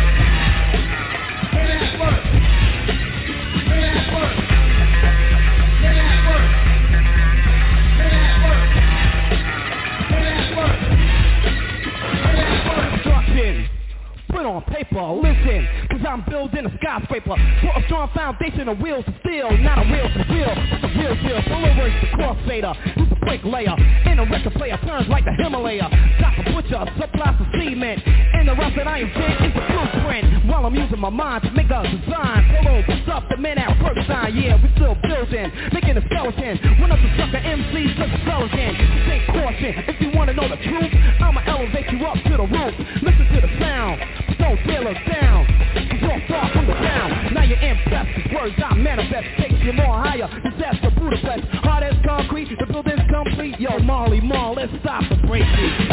Hear that work. Hear that work. Hear that work. Hear that work. Hear that work. Hear that work. Construction. Put on paper, listen, cause I'm building a skyscraper. For a strong foundation of wheels of steel, not a wheel to wheel, it's a real deal. Polo works the crossfader, who's a brake layer. In a record player turns like the Himalaya. Dr. Butcher supplies the cement, and the rest that I invent is the blueprint. While I'm using my mind to make a design. Polo puts up the man at work sign, yeah, we still building, making a skeleton. One of the sucker MCs just fell again. Take caution, if you wanna know the truth, I'ma elevate you up to the roof. Listen to the sound. Don't feel us down, cause you're far from the ground. Now you're impressed with words I manifest. Takes you more higher, disaster Budapest. Hard as concrete, the building's complete. Yo, Marley Marl, let's stop the breaking.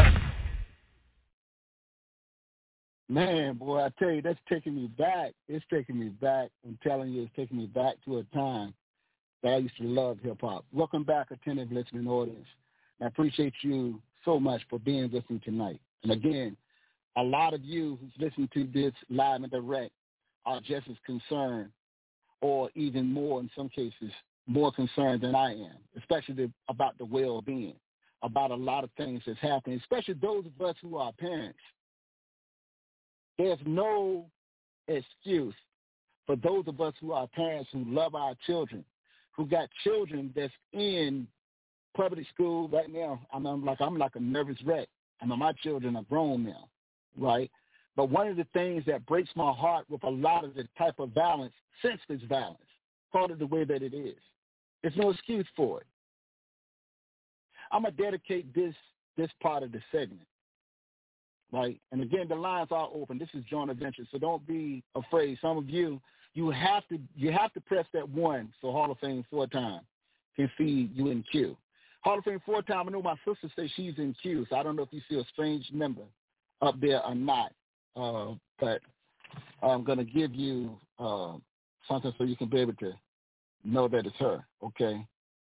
Man, boy, I tell you, that's taking me back. It's taking me back. I'm telling you, it's taking me back to a time that I used to love hip-hop. Welcome back, attentive listening audience. I appreciate you so much for being with me tonight. And again, a lot of you who's listening to this live and direct are just as concerned, or even more in some cases, more concerned than I am, especially about the well-being, about a lot of things that's happening, especially those of us who are parents. There's no excuse for those of us who are parents who love our children, who got children that's in public school right now. I'm like a nervous wreck. I mean, my children are grown now. Right? But one of the things that breaks my heart with a lot of the type of violence, senseless violence, call it the way that it is. There's no excuse for it. I'm going to dedicate this part of the segment. Right? And again, the lines are open. This is Joint Adventure, so don't be afraid. Some of you have to press that 1, so Hall of Fame 4 times. can see you in queue. Hall of Fame 4-time. I know my sister says she's in queue, so I don't know if you see a strange member up there or not. But I'm going to give you something so you can be able to know that it's her, okay?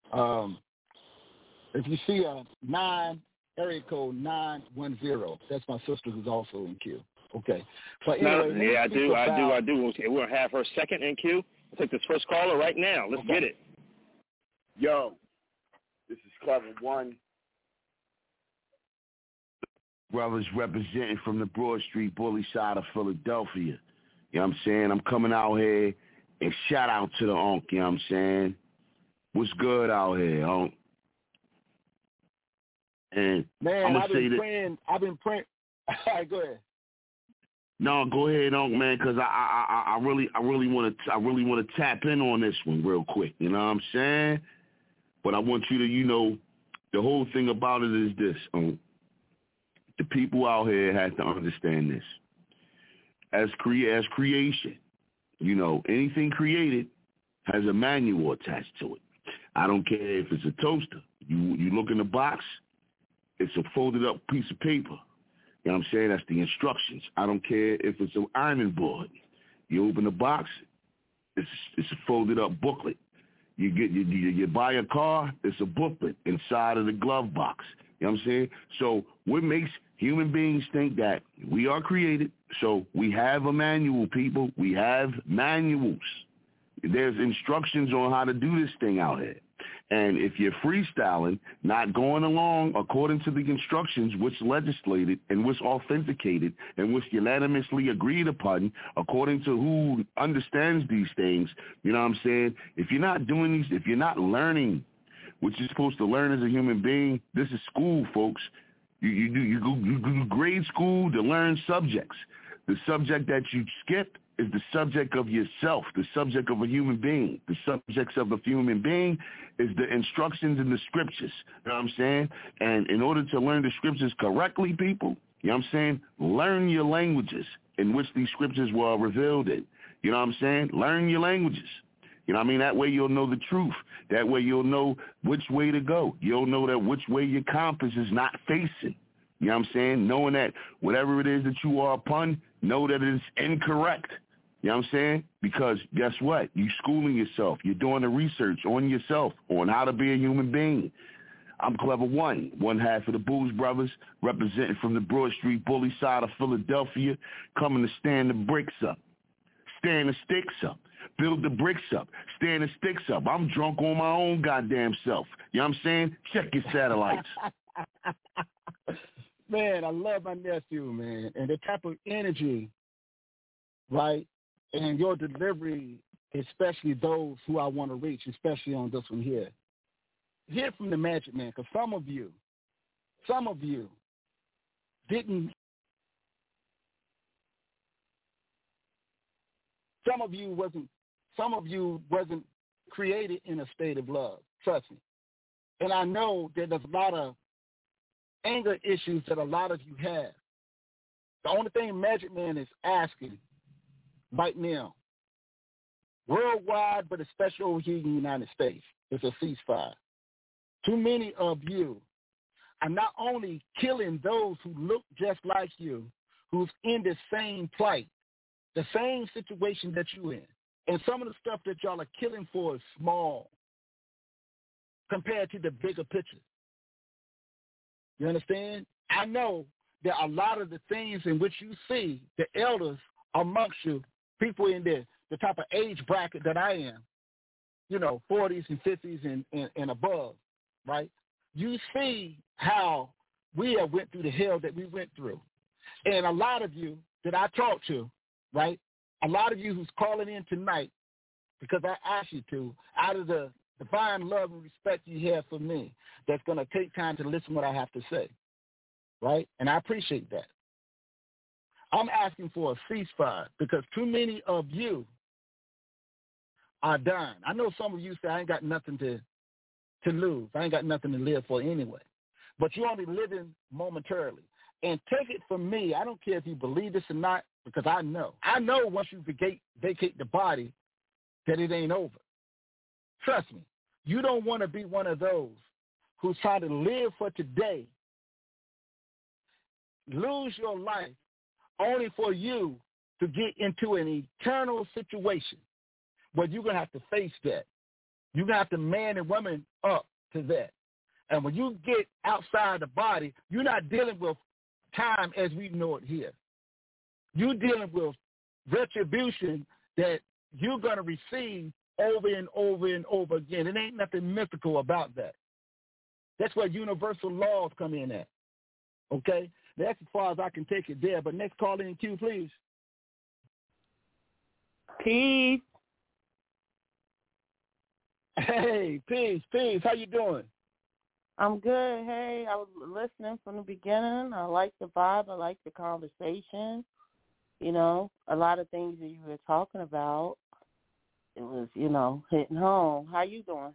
If you see a area code 910, that's my sister who's also in queue, okay? But anyway, I do. Okay, we're going to have her second in queue. I'll take this first caller right now. Let's get it. Yo, this is Clever One. Brothers representing from the Broad Street bully side of Philadelphia. You know what I'm saying? I'm coming out here and shout out to the Unc, you know what I'm saying? What's good out here, Unc? And man, I'm I've been praying. All right, go ahead. No, go ahead, Unc, man, because I really want to tap in on this one real quick. You know what I'm saying? But I want you to, the whole thing about it is this, Unc. The people out here have to understand this. As creation, anything created has a manual attached to it. I don't care if it's a toaster. You look in the box, it's a folded up piece of paper. You know what I'm saying? That's the instructions. I don't care if it's an ironing board. You open the box, it's a folded up booklet. You buy a car, it's a booklet inside of the glove box. You know what I'm saying? So what makes human beings think that we are created? So we have a manual, people. We have manuals. There's instructions on how to do this thing out here. And if you're freestyling, not going along according to the instructions, which legislated and which authenticated and which unanimously agreed upon, according to who understands these things, you know what I'm saying? If you're not doing these, if you're not learning what you're supposed to learn as a human being, this is school, folks. You go grade school to learn subjects. The subject that you skip is the subject of yourself, the subject of a human being. The subjects of a human being is the instructions in the scriptures. You know what I'm saying? And in order to learn the scriptures correctly, people, you know what I'm saying, learn your languages in which these scriptures were revealed in. You know what I'm saying? Learn your languages. You know what I mean? That way you'll know the truth. That way you'll know which way to go. You'll know that which way your compass is not facing. You know what I'm saying? Knowing that whatever it is that you are upon, know that it's incorrect. You know what I'm saying? Because guess what? You're schooling yourself. You're doing the research on yourself, on how to be a human being. I'm Clever one half of the Booze Brothers, representing from the Broad Street bully side of Philadelphia, coming to stand the bricks up, stand the sticks up, build the bricks up, stand the sticks up. I'm drunk on my own goddamn self. You know what I'm saying? Check your satellites. Man, I love my nephew, man, and the type of energy, right? And your delivery, especially those who I want to reach, especially on this one here. Hear from the Magic Man, because some of you didn't, some of you wasn't created in a state of love. Trust me. And I know that there's a lot of anger issues that a lot of you have. The only thing Magic Man is asking right now, worldwide, but especially over here in the United States, is a ceasefire. Too many of you are not only killing those who look just like you, who's in the same plight, the same situation that you're in. And some of the stuff that y'all are killing for is small compared to the bigger picture. You understand? I know that a lot of the things in which you see the elders amongst you, people in the type of age bracket that I am, 40s and 50s and above, right? You see how we have went through the hell that we went through. And a lot of you that I talk to, right, a lot of you who's calling in tonight, because I asked you to, out of the divine love and respect you have for me, that's going to take time to listen to what I have to say, right? And I appreciate that. I'm asking for a ceasefire because too many of you are dying. I know some of you say, I ain't got nothing to lose. I ain't got nothing to live for anyway. But you're only living momentarily. And take it from me, I don't care if you believe this or not, because I know. I know once you vacate the body that it ain't over. Trust me. You don't want to be one of those who's trying to live for today, lose your life, only for you to get into an eternal situation where you're going to have to face that. You're going to have to man and woman up to that. And when you get outside the body, you're not dealing with time as we know it here. You're dealing with retribution that you're going to receive over and over and over again. It ain't nothing mythical about that. That's where universal laws come in at. Okay? That's as far as I can take it there. But next call in queue, please. Peace. Hey, peace. How you doing? I'm good. Hey, I was listening from the beginning. I like the vibe. I like the conversation. You know, a lot of things that you were talking about, it was, hitting home. How you doing?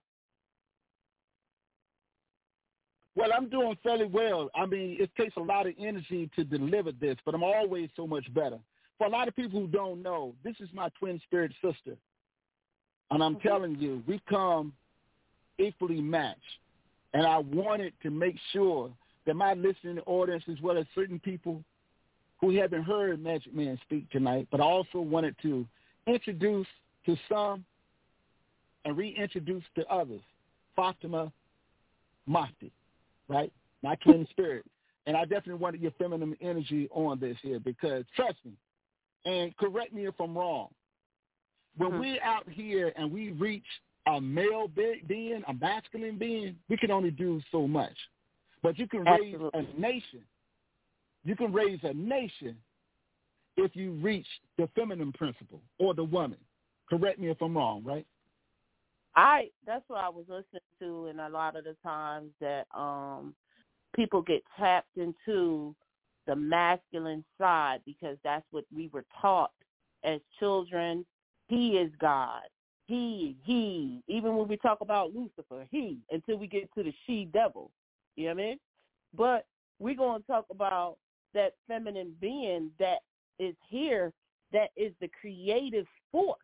Well, I'm doing fairly well. I mean, it takes a lot of energy to deliver this, but I'm always so much better. For a lot of people who don't know, this is my twin spirit sister. And I'm telling you, we come equally matched. And I wanted to make sure that my listening audience, as well as certain people who haven't heard Magic Man speak tonight, but I also wanted to introduce to some and reintroduce to others Fatima Mahdi, right? My twin spirit. And I definitely wanted your feminine energy on this here because, trust me, and correct me if I'm wrong, when we're out here and we reach a male being, a masculine being, we can only do so much. But you can raise a nation. You can raise a nation if you reach the feminine principle or the woman. Correct me if I'm wrong, right? That's what I was listening to, and a lot of the times that people get tapped into the masculine side because that's what we were taught as children. He is God. He, even when we talk about Lucifer, he, until we get to the she-devil, you know what I mean? But we're going to talk about that feminine being that is here, that is the creative force.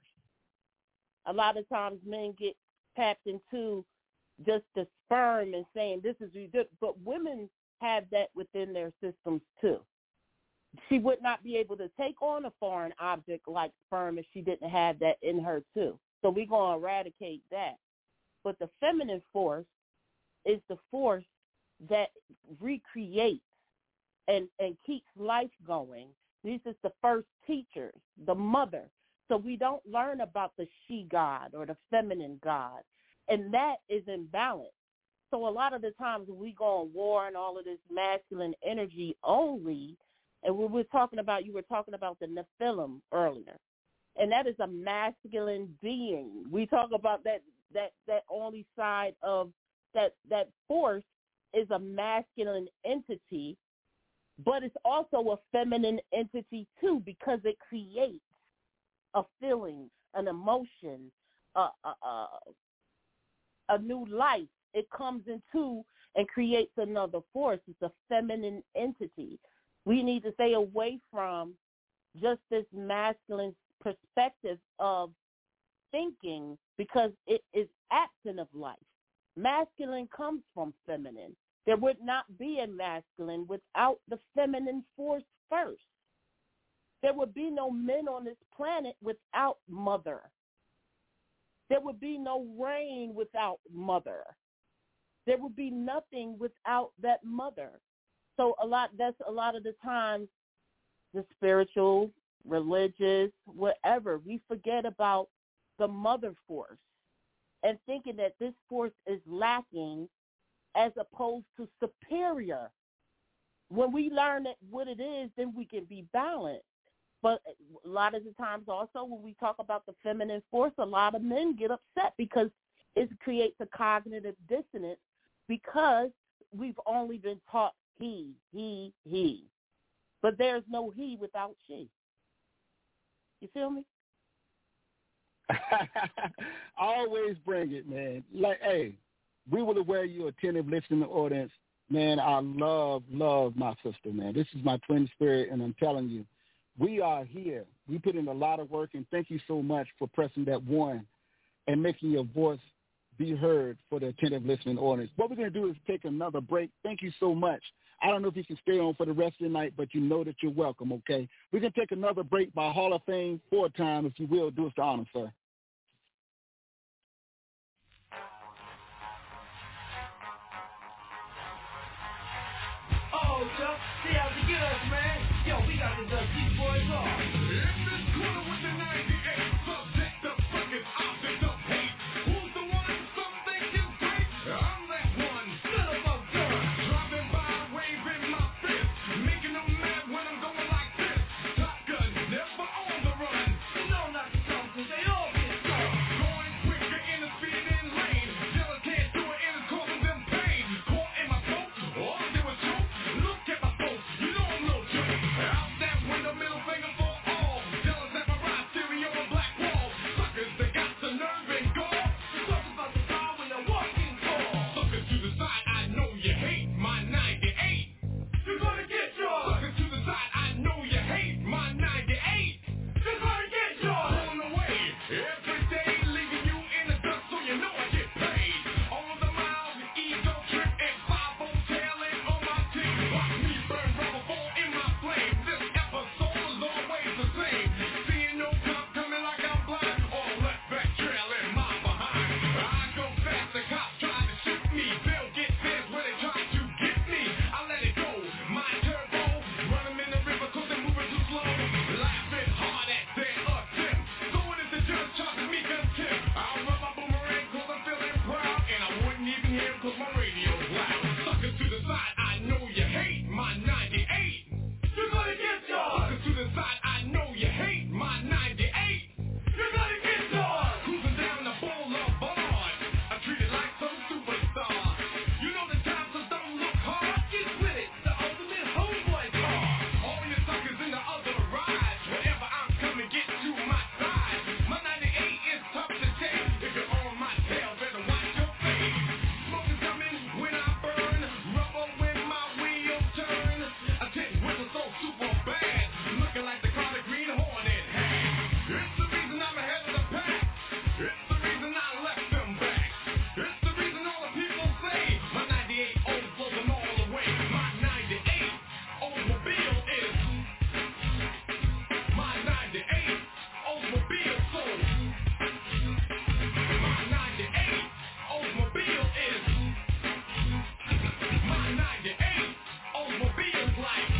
A lot of times men get tapped into just the sperm and saying this is good, but women have that within their systems too. She would not be able to take on a foreign object like sperm if she didn't have that in her too. So we're going to eradicate that. But the feminine force is the force that recreates and keeps life going. This is the first teachers, the mother. So we don't learn about the she god or the feminine god. And that is imbalance. So a lot of the times when we go on war and all of this masculine energy only, and we were talking about, you were talking about the Nephilim earlier. And that is a masculine being. We talk about that only side of that force is a masculine entity, but it's also a feminine entity too because it creates a feeling, an emotion, a new life. It comes into and creates another force. It's a feminine entity. We need to stay away from just this masculine perspective of thinking because it is absent of life. Masculine comes from feminine. There would not be a masculine without the feminine force first. There would be no men on this planet without mother. There would be no rain without mother. There would be nothing without that mother. So that's a lot of the times the spiritual, religious, whatever, we forget about the mother force and thinking that this force is lacking as opposed to superior. When we learn what it is, then we can be balanced. But a lot of the times also when we talk about the feminine force, a lot of men get upset because it creates a cognitive dissonance because we've only been taught he. But there's no he without she. You feel me? I always bring it, man. Like, hey, we will aware you attentive listening audience. Man, I love my sister, man. This is my twin spirit, and I'm telling you, we are here. We put in a lot of work, and thank you so much for pressing that one and making your voice be heard for the attentive listening audience. What we're going to do is take another break. Thank you so much. I don't know if you can stay on for the rest of the night, but you know that you're welcome, okay? We're going to take another break by Hall of Fame 4-time. If you will, do us the honor, sir. Oh, Chuck, see how to get us, man. Yo, we got to dust these boys off. In this corner with the 98, subject to fucking object of hate. Who's the one some think is great? I'm that one, son of a gun. Driving by, waving my fist. Making them mad when I'm going like this. Top gun, never on the run. No, not the song, cause they all get stuck. Going quicker in the speeding lane. Jealous can't do it and it's causing them pain. Caught in my coat, all I do is choke. Look at my folks, you know I'm no joke. Out that window, middle finger for all. Jealous at my ride, stereo on black wall. Suckers that got the nerve and gall. Talk about the power when they're walking tall. Suckers to the side, I know you hate my 98. You're gonna get yours. Suckers to the side, I know you hate my 98. You're gonna get yours. Pulling away every day, leaving you in the dust so you know I get paid. On the miles, ego trip and 5-0 tailing on my team. Watch me burn rubber ball in my flame. This episode is always the same. Seeing no cop coming like I'm blind, or left back trailing my behind. I go fast, the cops try to shoot me. They'll get this when they try to get me. I let it go, my turbo. Run them in the river cause they're moving too slow. Laughing hard at their attempt. So it is the judge charging me contempt. I'll run my boomerang cause I'm feeling proud. And I wouldn't even hear cause my radio's loud. Suckers to the side, I know you hate my 98. You're gonna get yours. Suckers to the side, I know you hate my 98. You're gonna get yours. Cruising down the boulevard, I treat it like some superstar. You know the time, so don't look hard. Get with it, the ultimate homeboy car. All your suckers in the other rides. Whenever I'm coming, get to my side. My 98 is tough to take. If you're on my tail, better watch your face. Smoke is coming when I burn. Rubber when my wheels turn. I take whistles so super bad. Looking like the color green Hornet had. It's the reason I'm ahead of the pack. It's the reason I left them back. It's the reason all the people say my 98 old blows them all away. My 98 Oldsmobile is my 98 Oldsmobile soul. My 98 Oldsmobile is my 98 Oldsmobile's life.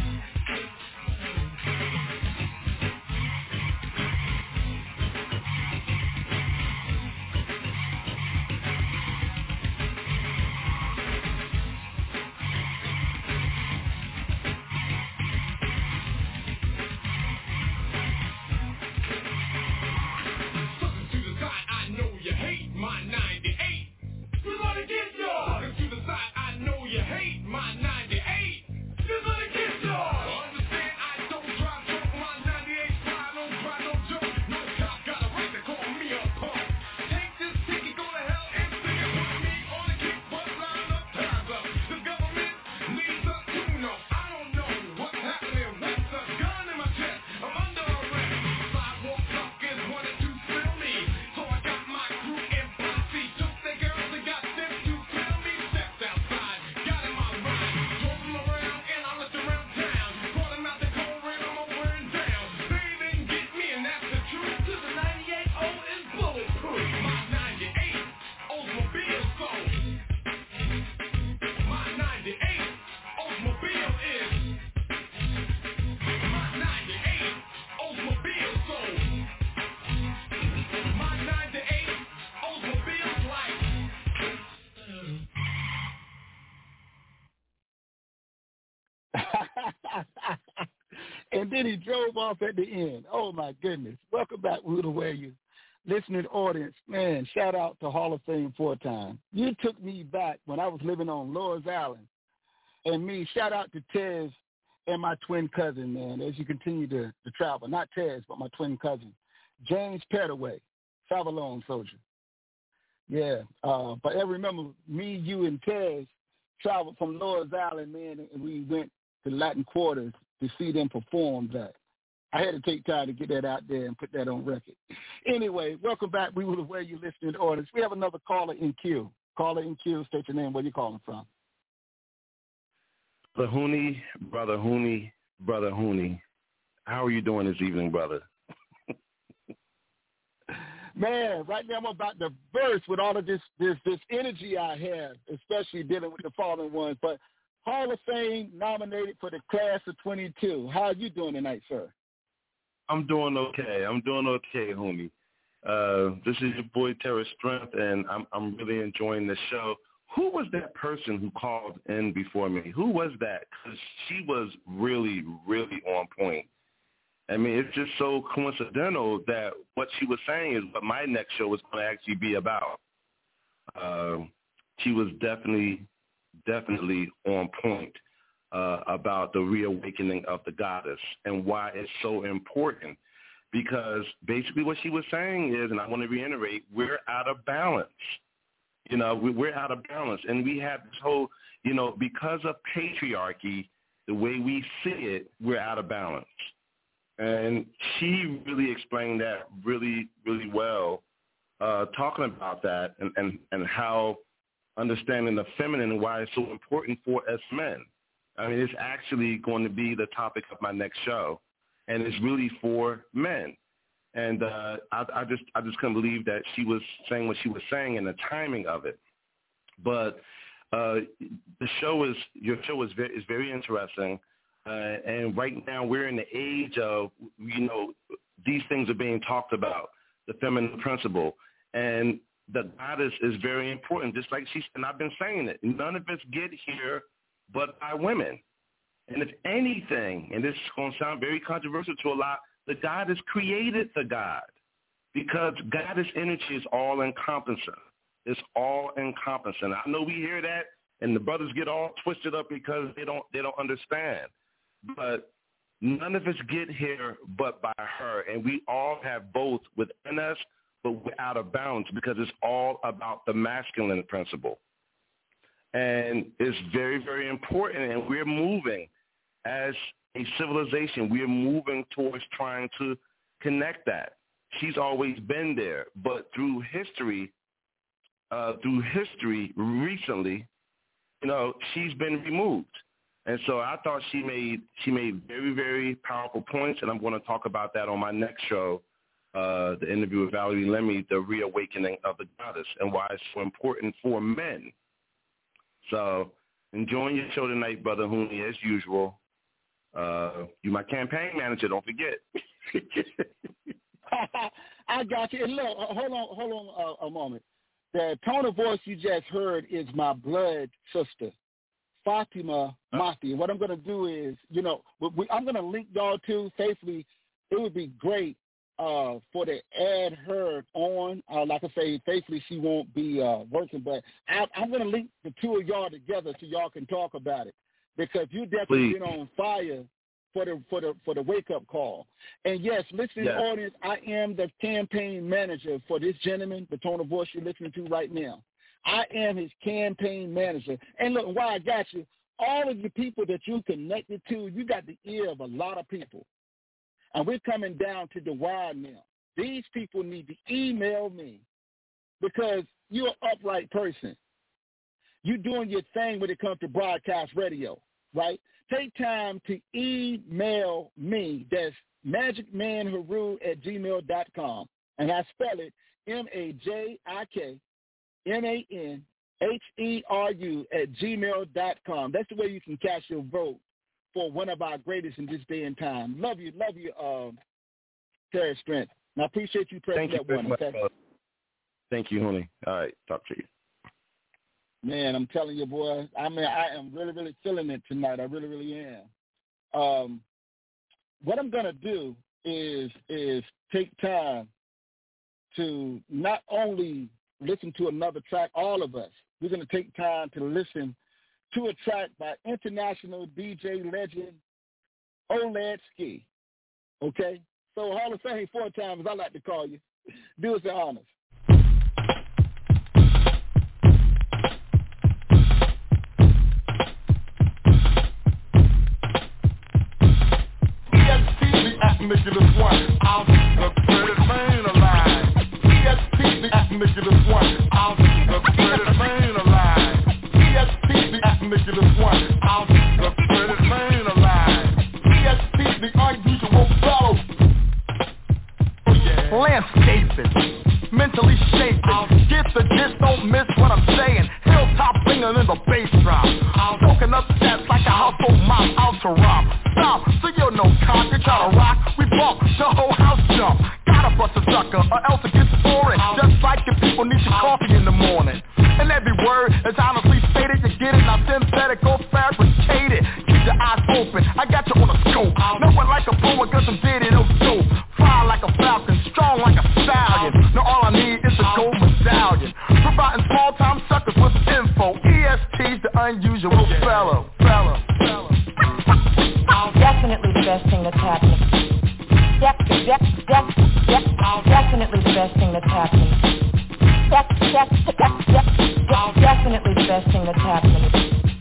Suckers to the side, I know you hate my 98. You're gonna get yours. Suckers to the side, I know you hate my 98. You're gonna get yours. Understand, I don't drive drunk. My 98 fly, don't drive no joke. No cop got a right to call me a punk. Take this ticket, go to hell and stick it. Put me on the kick, but line up, ties up. The government needs a tune-up. I don't know what's happening with the gun in my chest. I'm under arrest. Sidewalk suckers wanted to spill me, so I got my crew in posse. Took their girls and got them to kill me. Stepped outside, got in my ride, drove them around and I looked around town. Caught them out the cold, ran them over and down. They didn't get me and that's the truth. 'Cause the 98 O is bulletproof. My 98 Oldsmobile soul. My 98 Oldsmobile is my 98 Oldsmobile soul. My 98 Oldsmobile's life. And then he drove off at the end. Oh, my goodness. Welcome back, Rude Aware You. Listening audience, man, shout out to Hall of Fame 4-time. You took me back when I was living on Lower's Island. And me, shout out to Tez and my twin cousin, man, as you continue to travel. Not Tez, but my twin cousin, James Pettaway, Travel On Soldier. Yeah, but I remember me, you, and Tez traveled from Lower's Island, man, and we went to Latin Quarters to see them perform that. I had to take time to get that out there and put that on record. Anyway, welcome back. We will where you listening to audience. We have another caller in queue. Caller in queue. State your name. Where you calling from? Brother Hooney. How are you doing this evening, brother? Man, right now I'm about to burst with all of this energy I have, especially dealing with the fallen ones. But Hall of Fame nominated for the class of 22. How are you doing tonight, sir? I'm doing okay, Hooney. This is your boy Terror Strength, and I'm really enjoying the show. Who was that person who called in before me? Who was that? Because she was really, really on point. I mean, it's just so coincidental that what she was saying is what my next show was going to actually be about. She was definitely on point about the reawakening of the goddess and why it's so important. Because basically what she was saying is, and I want to reiterate, we're out of balance. You know, we're out of balance. And we have this whole, you know, because of patriarchy, the way we see it, we're out of balance. And she really explained that really, really well, talking about that and how understanding the feminine and why it's so important for us men. I mean, it's actually going to be the topic of my next show, and it's really for men. And I just couldn't believe that she was saying what she was saying and the timing of it. But your show is very interesting. And right now we're in the age of, you know, these things are being talked about, the feminine principle. And the goddess is very important, just like and I've been saying it. None of us get here but by women. And if anything, and this is going to sound very controversial to a lot, the goddess created the God, because goddess energy is all-encompassing. It's all-encompassing. I know we hear that, and the brothers get all twisted up because they don't understand. But none of us get here but by her, and we all have both within us, but we're out of balance because it's all about the masculine principle. And it's very, very important, and we're moving as a civilization. We're moving towards trying to connect that. She's always been there, but through history recently, you know, she's been removed. And so I thought she made very, very powerful points, and I'm going to talk about that on my next show, the interview with Valerie Lemmy, the reawakening of the goddess, and why it's so important for men. So enjoying your show tonight, Brother Hooney, as usual. You're my campaign manager, don't forget. I got you. And look, hold on a moment. The tone of voice you just heard is my blood sister, Fatima Mahdi. And what I'm going to do is, you know, I'm going to link y'all to Faithfully. It would be great for to add her on. Like I say, Faithfully, she won't be working, but I'm going to link the two of y'all together so y'all can talk about it, because you definitely been on fire for the wake up call. And yes, listening audience, I am the campaign manager for this gentleman, the tone of voice you're listening to right now. I am his campaign manager. And look, why I got you, all of the people that you connected to, you got the ear of a lot of people. And we're coming down to the wire now. These people need to email me, because you're an upright person. You're doing your thing when it comes to broadcast radio, right? Take time to email me. That's magicmanharu@gmail.com. And I spell it MAJIKMANHERU@gmail.com. That's the way you can cast your vote for one of our greatest in this day and time. Love you, Terry Strength. And I appreciate you pressing that one. Okay? Thank you, honey. All right, talk to you. Man, I'm telling you, boy, I mean, I am really, really feeling it tonight. I really, really am. What I'm going to do is take time to not only listen to another track, all of us. We're going to take time to listen to a track by international DJ legend Oled Ski. Okay? So Hall of Fame 4 times, I like to call you. Do us the honors. Nicholas one. I'll keep the credit man alive. ESP, the Nicholas one. I'll keep the credit man alive. ESP, the Nicholas one. I'll keep the credit man alive. ESP, the unusual fellow. Landscaping, mentally shaping. Get the gist, don't miss what I'm saying. Hilltop singing in the bass drop. Soaking up stats like a household mop out to rob. Stop, so you're no cop, you try to rock. We bump, the whole house jump. Gotta bust a sucker, or else it gets boring. Just like your people need your coffee in the morning. And every word is honestly stated. You get it, not synthetic or fabricated. Keep your eyes open, I got you on a scope. No one like a poet, cause I'm dead, no dope. Fly like a falcon, strong like a stallion. Now all I need is a gold medallion. Providing small-time suckers with info. EST's the unusual fellow. Definitely the best thing that's happening. Definitely the best thing that's happening. Definitely the best thing that's happening.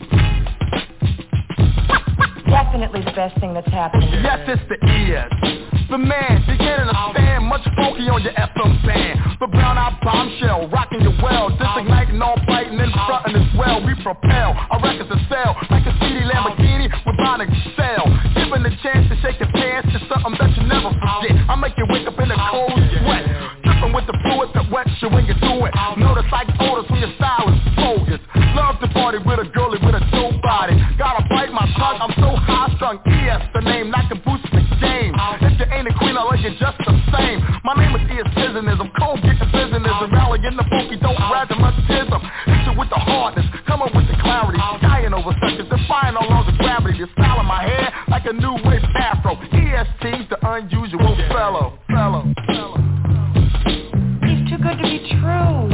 Definitely the best thing that's happening. Yes, it's the ES. The man, beginning to stand much funky on your FM band. The brown-eyed bombshell, rocking your well, disigniting all biting and fronting as well. We propel, our records to sell, like a CD Lamborghini with Bionic Cell. Given the chance to shake your pants is something that you never forget. I make you wake up in a cold sweat, dripping with the fluid that wets you when you do it. Notice like odors when your style is bogus. Love to party with a girlie with a dope body. Gotta bite my tongue, I'm so high-strung. ES, the name, not can boost the game. If you ain't a queen, I like you just the same. My name is ES Business, I'm cold getting business. And rallying the funky, don't rhythmatism. Hit you with the hardness, come up with the clarity. Skying over sections, defying all laws of gravity. The style of my hair, like a new wave afro. EST's the unusual fellow. He's too good to be true.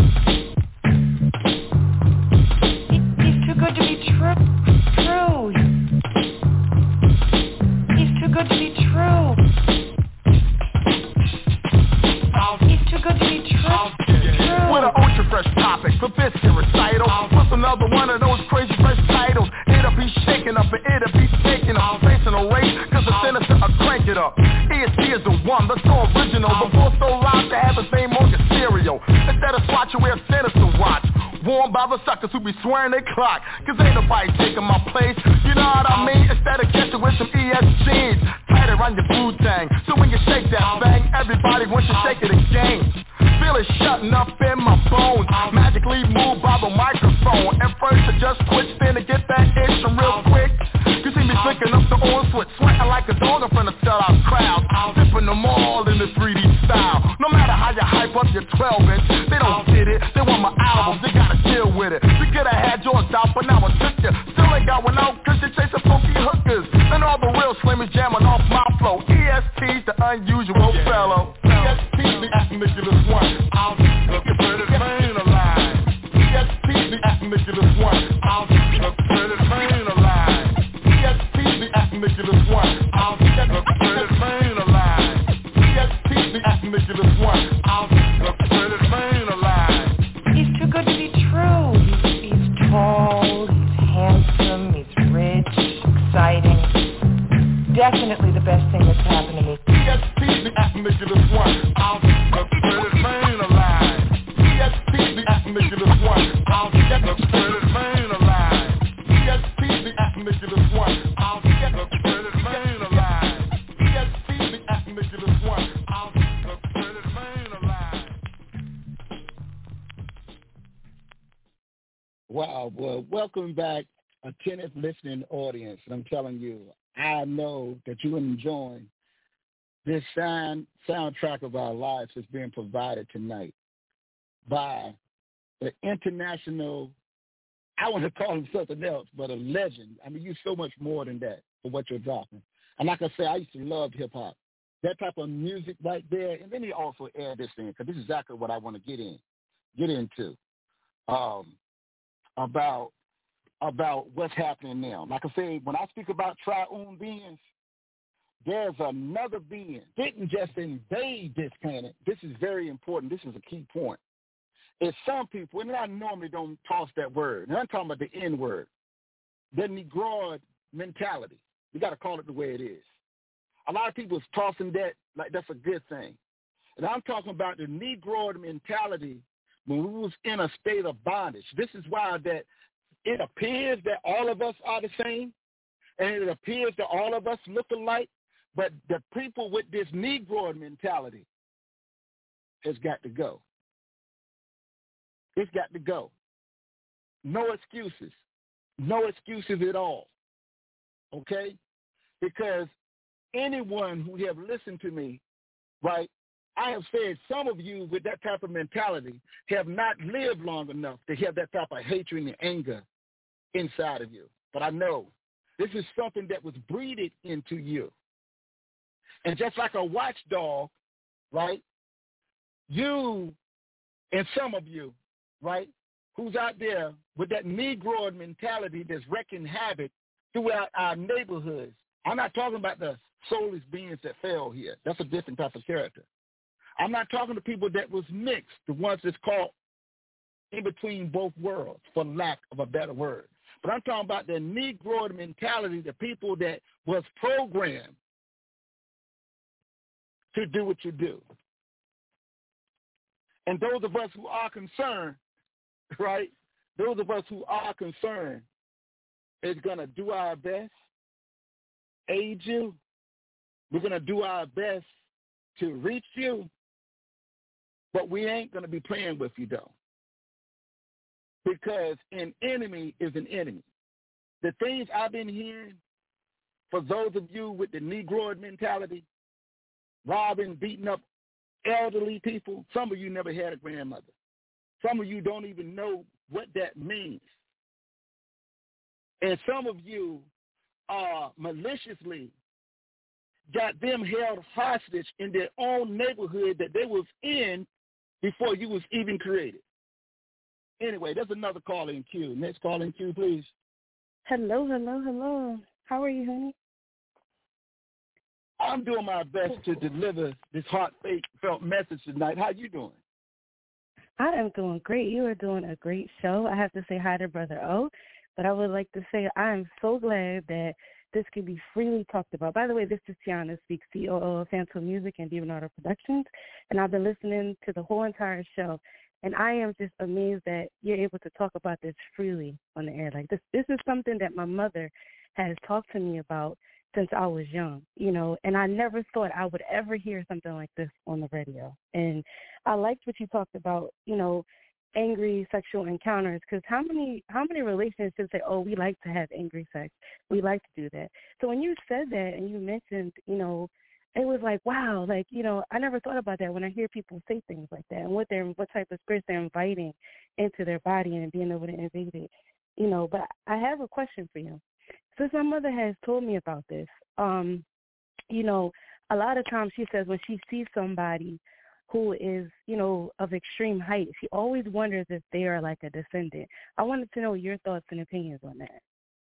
He's too good to be true. He's too good to be true. He's too good to be true. With an ultra fresh topic for this here recital. What's another one of those crazy fresh titles? It'll be shaking up and it'll be taking up. Facing a race, cause the sinister will crank it up. EST is the one, the so original. The voice so loud to have his name on your cereal. Instead of swatch, you wear sinister watch. Warned by the suckers who be swearing they clock. Cause ain't nobody taking my place. You know what I mean? Instead of catching with some ES jeans, tight around your Wu-Tang. So when you shake that thing, everybody wants you shake it again. Feel it shutting up in my bones. Magically moved by the microphone. At first I just switched in to get that itch from real quick. You see me flicking up the on switch, sweating like a dog in front of sellout crowds. Sipping them all in the 3D style. No matter how you hype up your 12-inch, they don't get it. They want my albums, they gotta deal with it. You could have had yours out, but now I took you. Still ain't got one out, cause you're chasing funky hookers. And all the real slimmies jamming off my flow. EST's the unusual fellow. EST, the Nicholas one. I'll keep the credit man alive. EST, the Nicholas one. I'll keep the credit man alive. EST, the Nicholas one. I'll keep the credit man alive. EST, the Nicholas one. I'll keep the credit man alive. He's too good to be true. He's tall, he's handsome, he's rich, exciting. Definitely the best thing that's happened to me. EST, the Nicholas one. I'll keep the credit man alive. EST, the Nicholas one. I'll keep the credit man alive. EST, the Nicholas one. I'll keep the credit man alive. EST, the Nicholas one. I'll keep the credit man alive. Wow, well, welcome back, attentive listening audience. And I'm telling you, I know that you're enjoying this soundtrack of our lives that's being provided tonight by the international, I want to call him something else, but a legend. I mean, you're so much more than that for what you're dropping. And like I say, I used to love hip-hop. That type of music right there, and then he also add this in, because this is exactly what I want to get into, about what's happening now. Like I say, when I speak about triune beings, there's another being. Didn't just invade this planet. This is very important. This is a key point. It's some people, and I normally don't toss that word, and I'm talking about the N word, the Negroid mentality. You got to call it the way it is. A lot of people is tossing that like that's a good thing. And I'm talking about the Negroid mentality when we was in a state of bondage. This is why that it appears that all of us are the same, and it appears that all of us look alike, but the people with this Negroid mentality has got to go. It's got to go. No excuses. No excuses at all. Okay? Because anyone who have listened to me, right, I have said some of you with that type of mentality have not lived long enough to have that type of hatred and anger inside of you. But I know this is something that was breeded into you. And just like a watchdog, right, you and some of you, right, who's out there with that Negroid mentality that's wreaking havoc throughout our neighborhoods. I'm not talking about the soulless beings that fell here. That's a different type of character. I'm not talking to people that was mixed, the ones that's caught in between both worlds, for lack of a better word. But I'm talking about the Negroid mentality, the people that was programmed to do what you do. And those of us who are concerned, right, those of us who are concerned is going to do our best, aid you. We're going to do our best to reach you, but we ain't going to be playing with you, though, because an enemy is an enemy. The things I've been hearing, for those of you with the Negroid mentality, robbing, beating up elderly people, some of you never had a grandmother. Some of you don't even know what that means. And some of you maliciously got them held hostage in their own neighborhood that they was in before you was even created. Anyway, there's another call in queue. Next call in queue, please. Hello. How are you, honey? I'm doing my best to deliver this heartfelt message tonight. How you doing? I am doing great. You are doing a great show. I have to say hi to Brother O, but I would like to say I am so glad that this can be freely talked about. By the way, this is Tiana Speaks, COO of Phantom Music and Divan Auto Productions, and I've been listening to the whole entire show, and I am just amazed that you're able to talk about this freely on the air. Like this is something that my mother has talked to me about since I was young, and I never thought I would ever hear something like this on the radio. And I liked what you talked about, angry sexual encounters, because how many relationships say, oh, we like to have angry sex, we like to do that. So when you said that and you mentioned, it was like, wow, like, I never thought about that when I hear people say things like that and what type of spirits they're inviting into their body and being able to invade it, But I have a question for you. Since my mother has told me about this, a lot of times she says when she sees somebody who is, of extreme height, she always wonders if they are like a descendant. I wanted to know your thoughts and opinions on that.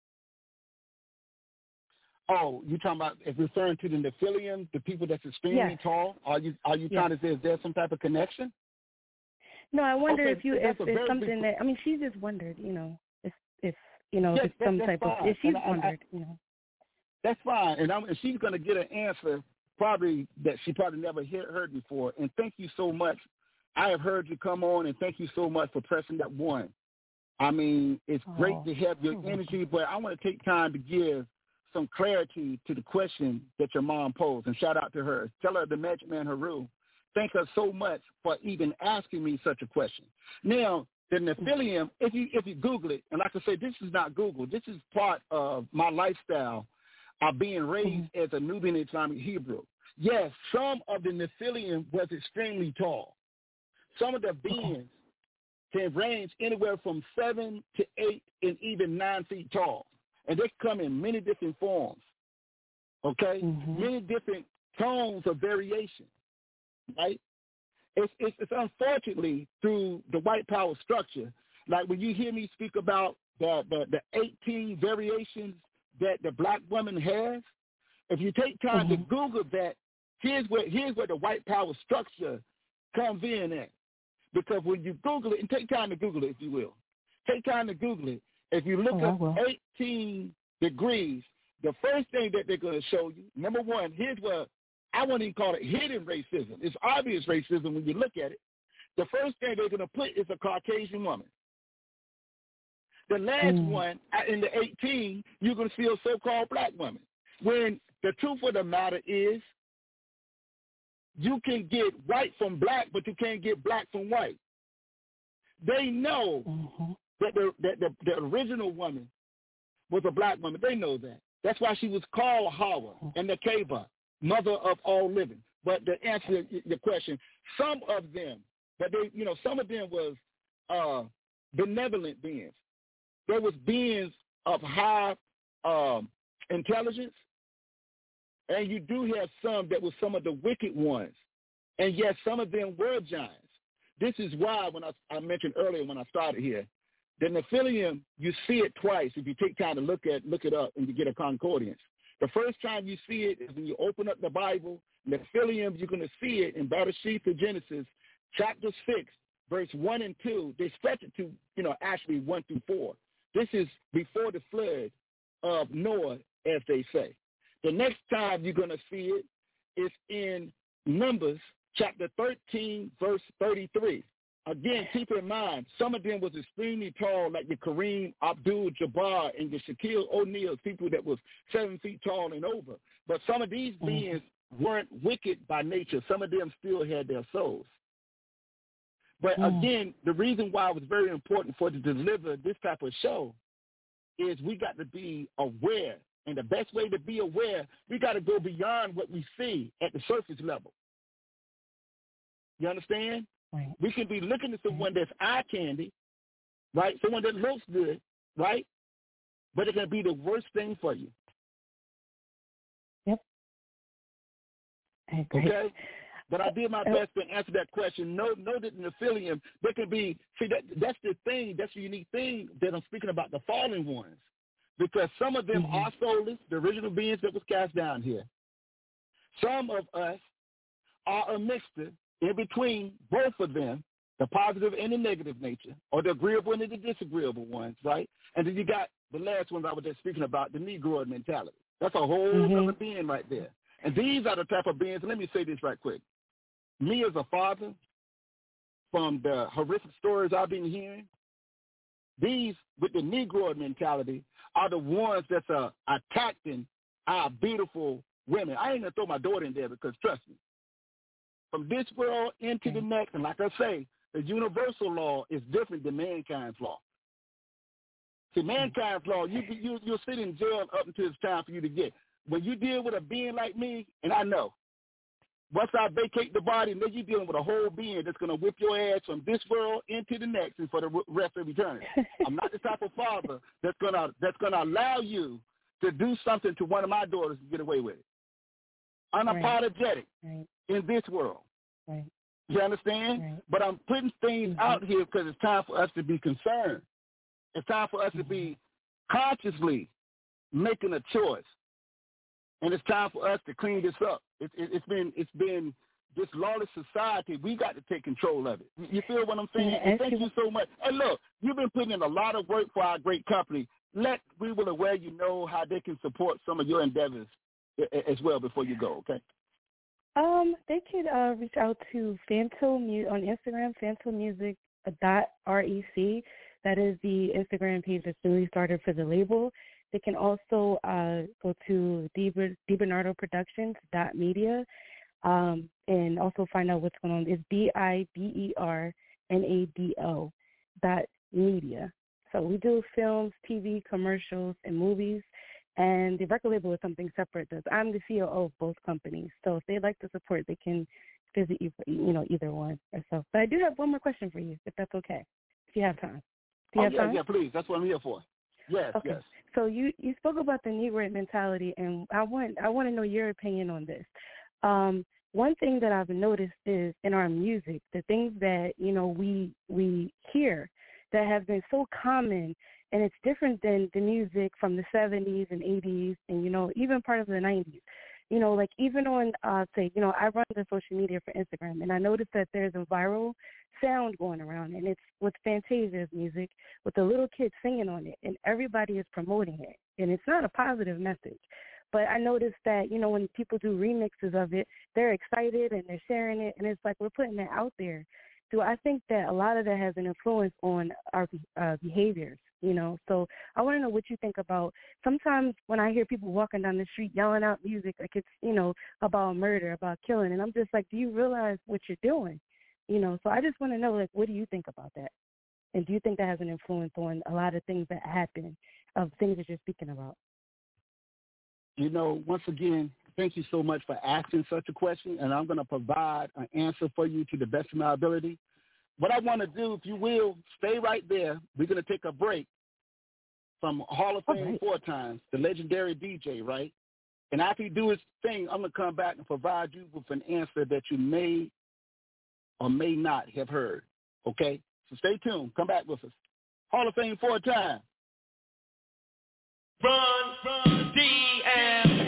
Oh, you talking about if referring to the Nephilim, the people that's extremely tall? Are you trying to say is there some type of connection? No, I wonder if it's something that she just wondered, if it's some type of issue. She's wondered, That's fine, and she's going to get an answer probably that she probably never heard before. And thank you so much. I have heard you come on, and thank you so much for pressing that one. It's great to have your energy, but I want to take time to give some clarity to the question that your mom posed, and shout out to her. Tell her the Magic Man Haru. Thank her so much for even asking me such a question. Now, the Nephilim, if you Google it, and like I say, this is not Google. This is part of my lifestyle of being raised as a Nubian Islamic Hebrew. Yes, some of the Nephilim was extremely tall. Some of the beings can range anywhere from 7 to 8 and even 9 feet tall. And they come in many different forms, okay? Many different tones of variation, right? It's unfortunately through the white power structure. Like when you hear me speak about the 18 variations that the black woman has, if you take time to Google that, here's where the white power structure comes in at. Because when you Google it, and take time to Google it if you will. Take time to Google it. If you look up 18 degrees, the first thing that they're going to show you, number one, here's what I wouldn't even call it hidden racism. It's obvious racism when you look at it. The first thing they're going to put is a Caucasian woman. The last one, in the 18, you're going to see a so-called black woman. When the truth of the matter is, you can get white from black, but you can't get black from white. They know that the original woman was a black woman. They know that. That's why she was called Hawa and the Keba, mother of all living. But to answer your question, some of them, but they, some of them was benevolent beings. There was beings of high intelligence, and you do have some that were some of the wicked ones, and yes, some of them were giants. This is why when I mentioned earlier when I started here, the Nephilim, you see it twice if you take time to look it up and you get a concordance. The first time you see it is when you open up the Bible. Nephilim, you're going to see it in Bereshit to Genesis, chapter 6, verse 1 and 2. They stretch it to, actually 1 through 4. This is before the flood of Noah, as they say. The next time you're going to see it is in Numbers, chapter 13, verse 33. Again, keep in mind, some of them was extremely tall, like your Kareem Abdul-Jabbar and your Shaquille O'Neal, people that was 7 feet tall and over. But some of these beings weren't wicked by nature. Some of them still had their souls. But again, the reason why it was very important for to deliver this type of show is we got to be aware. And the best way to be aware, we got to go beyond what we see at the surface level. You understand? Right. We can be looking at someone that's eye candy, right? Someone that looks good, right? But it can be the worst thing for you. Yep. Okay? But I did my best to answer that question. Know that in the Nephilim, there can be, that's the thing, that's the unique thing that I'm speaking about, the fallen ones. Because some of them are soulless, the original beings that was cast down here. Some of us are a mixture in between both of them, the positive and the negative nature, or the agreeable and the disagreeable ones, right? And then you got the last ones I was just speaking about, the Negroid mentality. That's a whole other being right there. And these are the type of beings, and let me say this right quick. Me as a father, from the horrific stories I've been hearing, these with the Negroid mentality are the ones that's attacking our beautiful women. I ain't going to throw my daughter in there because, trust me, from this world into the next, and like I say, the universal law is different than mankind's law. See, mankind's law, you'll sit in jail up until it's time for you to get. When you deal with a being like me, and I know, once I vacate the body, then you're dealing with a whole being that's going to whip your ass from this world into the next and for the rest of eternity. I'm not the type of father that's going to allow you to do something to one of my daughters to get away with it. Unapologetic in this world. Right. You understand? Right. But I'm putting things out here because it's time for us to be concerned. It's time for us to be consciously making a choice. And it's time for us to clean this up. It's been this lawless society. We got to take control of it. You feel what I'm saying? And thank you so much. And look, you've been putting in a lot of work for our great company. We will aware you know how they can support some of your endeavors as well before you go. Okay. They could reach out to Phantom on Instagram, phantommusic.rec. That is the Instagram page that's newly started for the label. They can also go to DiBernardoProductions.media and also find out what's going on. It's DiBernardo.media. So we do films, TV, commercials, and movies. And the record label is something separate. I'm the CEO of both companies. So if they'd like to support, they can visit either one or so. But I do have one more question for you, if that's okay, if you have time. Do you have time? Yeah, please. That's what I'm here for. Yes, okay. Yes. So you spoke about the Negroid mentality, and I want to know your opinion on this. One thing that I've noticed is in our music, the things that we hear that have been so common, and it's different than the music from the 70s and 80s and even part of the 90s. You know, like even on, say, you know, I run the social media for Instagram, and I noticed that there's a viral sound going around, and it's with Fantasia's music, with the little kids singing on it, and everybody is promoting it, and it's not a positive message. But I noticed that, you know, when people do remixes of it, they're excited and they're sharing it, and it's like we're putting that out there. So I think that a lot of that has an influence on our behaviors, you know. So I want to know what you think about, sometimes when I hear people walking down the street yelling out music like it's, you know, about murder, about killing, and I'm just like, do you realize what you're doing? You know, so I just want to know, like, what do you think about that? And do you think that has an influence on a lot of things that happen, of things that you're speaking about? You know, once again, thank you so much for asking such a question, and I'm going to provide an answer for you to the best of my ability. What I want to do, if you will, stay right there. We're going to take a break from Hall of Fame 4 times, the legendary DJ, right? And after he do his thing, I'm going to come back and provide you with an answer that you may or may not have heard, okay? So stay tuned. Come back with us. Hall of Fame 4 times. Run, DMC,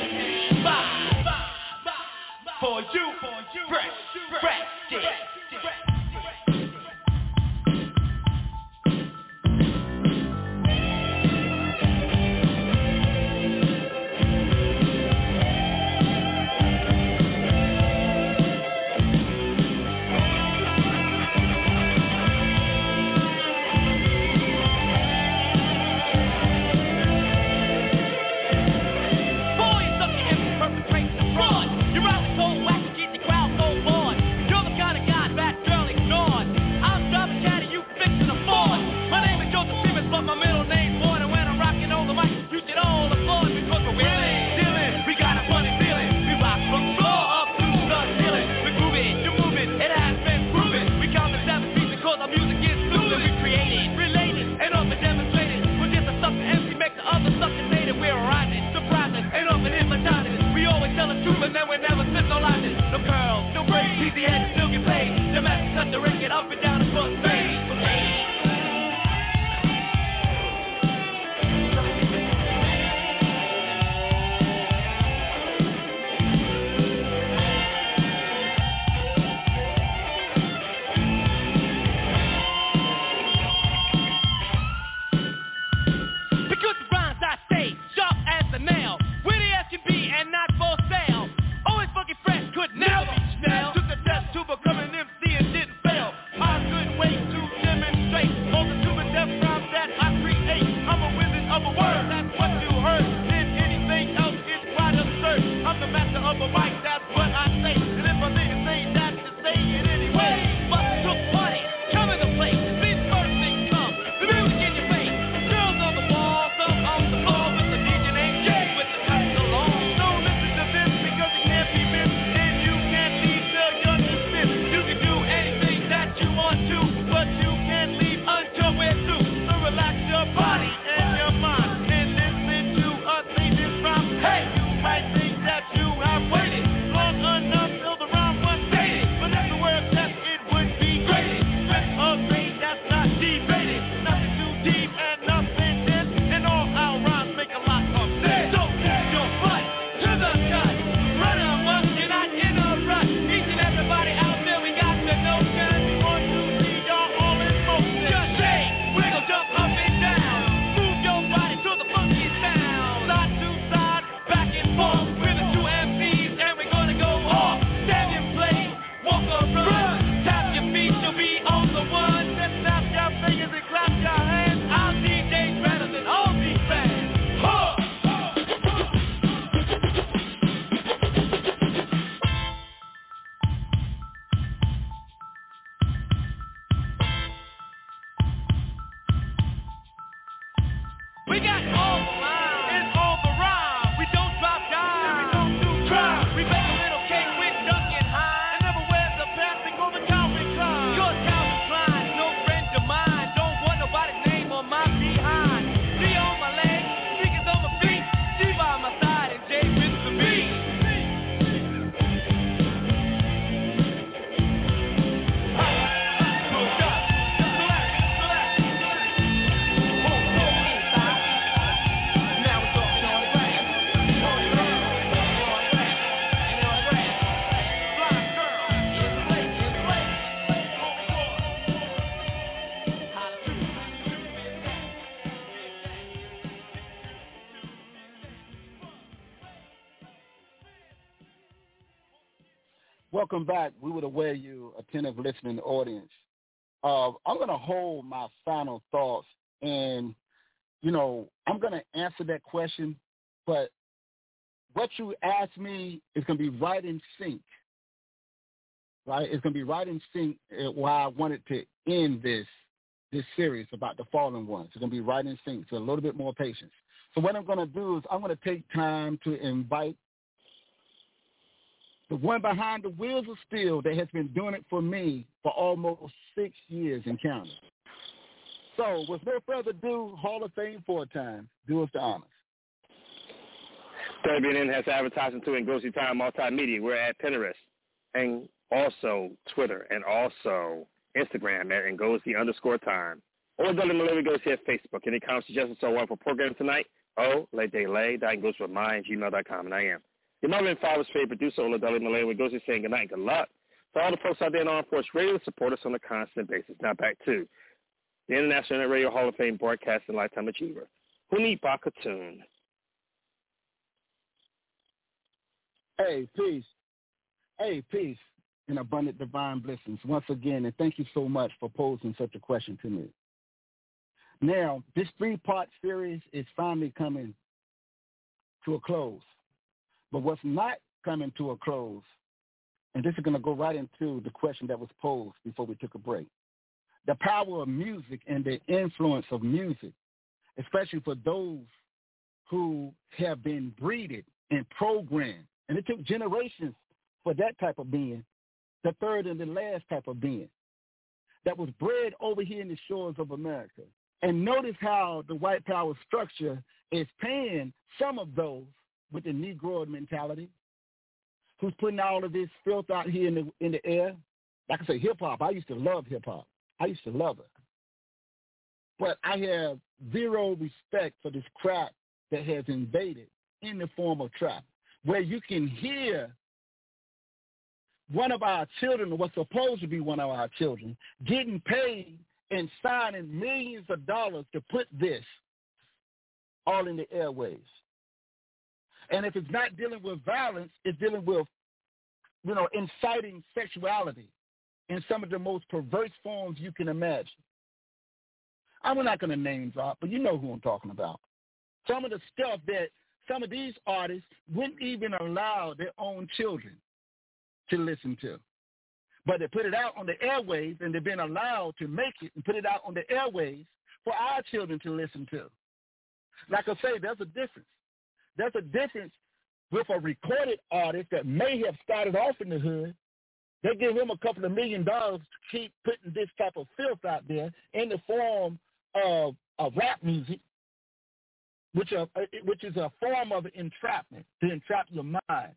for you, fresh. But then we never sit no lightning, no curls, no braids. Easy head still get paid. The master cut the record up and down across space. Because the rhymes I say, sharp as a nail, witty as can be and not for sale. Always fucking fresh, could never be snail. Took the test to become an MC and didn't fail. I couldn't wait to demonstrate all the super depth rhymes that I create. I'm a wizard of a word, that's what you heard. Then anything else is quite absurd. I'm the master of a mic, that's what I say. And if I didn't say that, to say it anyway. But took party, come in the place. See the first thing come, the music in your face. Girls on the wall, some on the floor with the DJ named Jay with the cuts along. Don't listen to this because it can't be missed. And you can't leave till you're dismissed. You can do anything that you want to, but you can't leave until we're through. So relax your body and your mind and listen to us sing this rhyme. Hey, you might think that you have waited long enough till the rhyme was stated, but if the word test, it would be graded. Strength of grade, that's not debated. Nothing too deep and nothing dense, and all our rhymes make a lot of sense. So keep your butt to the cut, run amok and not in a rush. Each and everybody out there, we got the notion. We want to see y'all all in motion. Just shake, wiggle, jump up and down. Move your body to the funky sound. Side to side, back and forth. We're the two MCs and we're gonna go off. Stand in place, walk or run. Tap your feet, you'll be on the one. Just snap your fingers and clap your hands. Our DJ's better than all these fans. Huh! We got all the lines and all the rhyme. We don't drop dimes and we don't do crime. We make a little cake with Duncan Hines and never wear the plastic on the Calvin Klein. You're Calvin Klein, no friend of mine. Don't want nobody's name on my behind. D on my leg, speakers on my feet. Steve by my side and Jay with the beat. Push up, select. Welcome back. We would aware you, attentive listening audience. I'm going to hold my final thoughts, and, I'm going to answer that question, but what you asked me is going to be right in sync, right? It's going to be right in sync why I wanted to end this series about the fallen ones. It's going to be right in sync, so a little bit more patience. So what I'm going to do is I'm going to take time to invite the one behind the wheels of steel that has been doing it for me for almost 6 years and counting. So with no further ado, Hall of Fame 4-time, do us the honors. WBNN has advertising too in Ngozi Time Multimedia. We're at Pinterest and also Twitter and also Instagram at Ngozi_time. Or Dudley Malay goes here at Facebook. Any comments, suggestions, so on for program tonight? That@gmail.com, and I am your mother and father's favorite producer, Ola Dudley Malay, with Ngozi saying good night and good luck. For all the folks out there in Armed Force Radio, support us on a constant basis. Now back to the International Internet Radio Hall of Fame Broadcasting Lifetime Achiever, Huni Bakatoon. Hey, peace. Hey, peace and abundant divine blessings once again, and thank you so much for posing such a question to me. Now, this 3-part series is finally coming to a close. But what's not coming to a close, and this is going to go right into the question that was posed before we took a break, the power of music and the influence of music, especially for those who have been breeded and programmed. And it took generations for that type of being, the third and the last type of being, that was bred over here in the shores of America. And notice how the white power structure is paying some of those with the Negro mentality, who's putting all of this filth out here in the air. Like I say, hip-hop. I used to love hip-hop. I used to love it. But I have zero respect for this crap that has invaded in the form of trap, where you can hear one of our children, or what's supposed to be one of our children, getting paid and signing millions of dollars to put this all in the airwaves. And if it's not dealing with violence, it's dealing with, inciting sexuality in some of the most perverse forms you can imagine. I'm not going to name drop, but you know who I'm talking about. Some of the stuff that some of these artists wouldn't even allow their own children to listen to. But they put it out on the airwaves, and they've been allowed to make it and put it out on the airwaves for our children to listen to. Like I say, there's a difference. There's a difference with a recorded artist that may have started off in the hood. They give him a couple of $1 million to keep putting this type of filth out there in the form of rap music, which is a form of entrapment, to entrap your mind,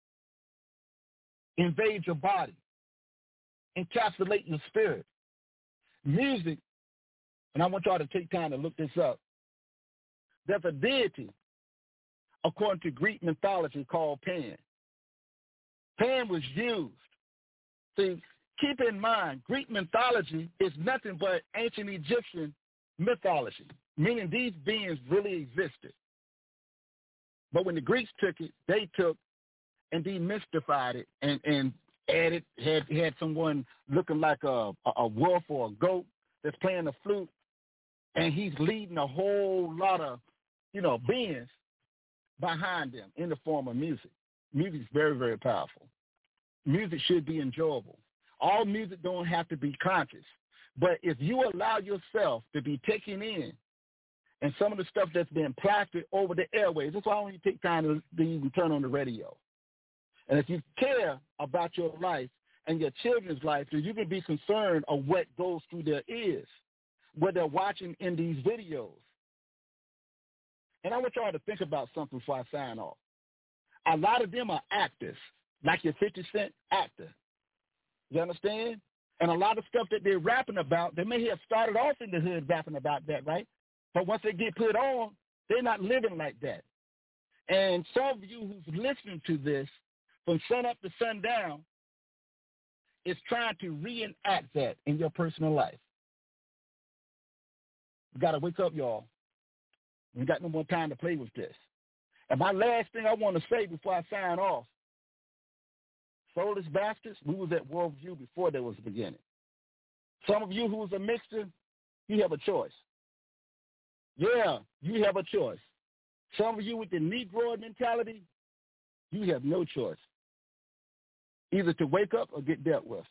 invade your body, encapsulate your spirit. Music, and I want y'all to take time to look this up, there's a deity, according to Greek mythology, called Pan. Pan was used. See, keep in mind, Greek mythology is nothing but ancient Egyptian mythology, meaning these beings really existed. But when the Greeks took it, they took and demystified it and added, had someone looking like a wolf or a goat that's playing the flute, and he's leading a whole lot of, beings behind them in the form of music. Music is very, very powerful. Music should be enjoyable. All music don't have to be conscious. But if you allow yourself to be taken in, and some of the stuff that's been plastered over the airways, that's why I want you to take time to even turn on the radio. And if you care about your life and your children's life, then you can be concerned of what goes through their ears, what they're watching in these videos. And I want y'all to think about something before I sign off. A lot of them are actors, like your 50 Cent actor. You understand? And a lot of stuff that they're rapping about, they may have started off in the hood rapping about that, right? But once they get put on, they're not living like that. And some of you who's listening to this from sun up to sundown is trying to reenact that in your personal life. You got to wake up, y'all. We got no more time to play with this. And my last thing I want to say before I sign off soulless bastards, we was at war with you before there was a beginning. Some of you who was a mixer, you have a choice. Yeah, you have a choice. Some of you with the Negroid mentality, you have no choice. Either to wake up or get dealt with.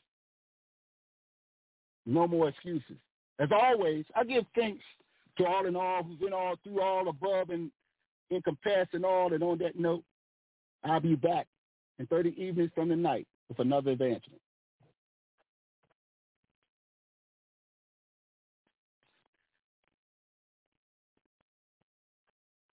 No more excuses. As always, I give thanks to all in all who's in all through all above and in comparison all. And on that note, I'll be back in 30 evenings from the night with another advancement.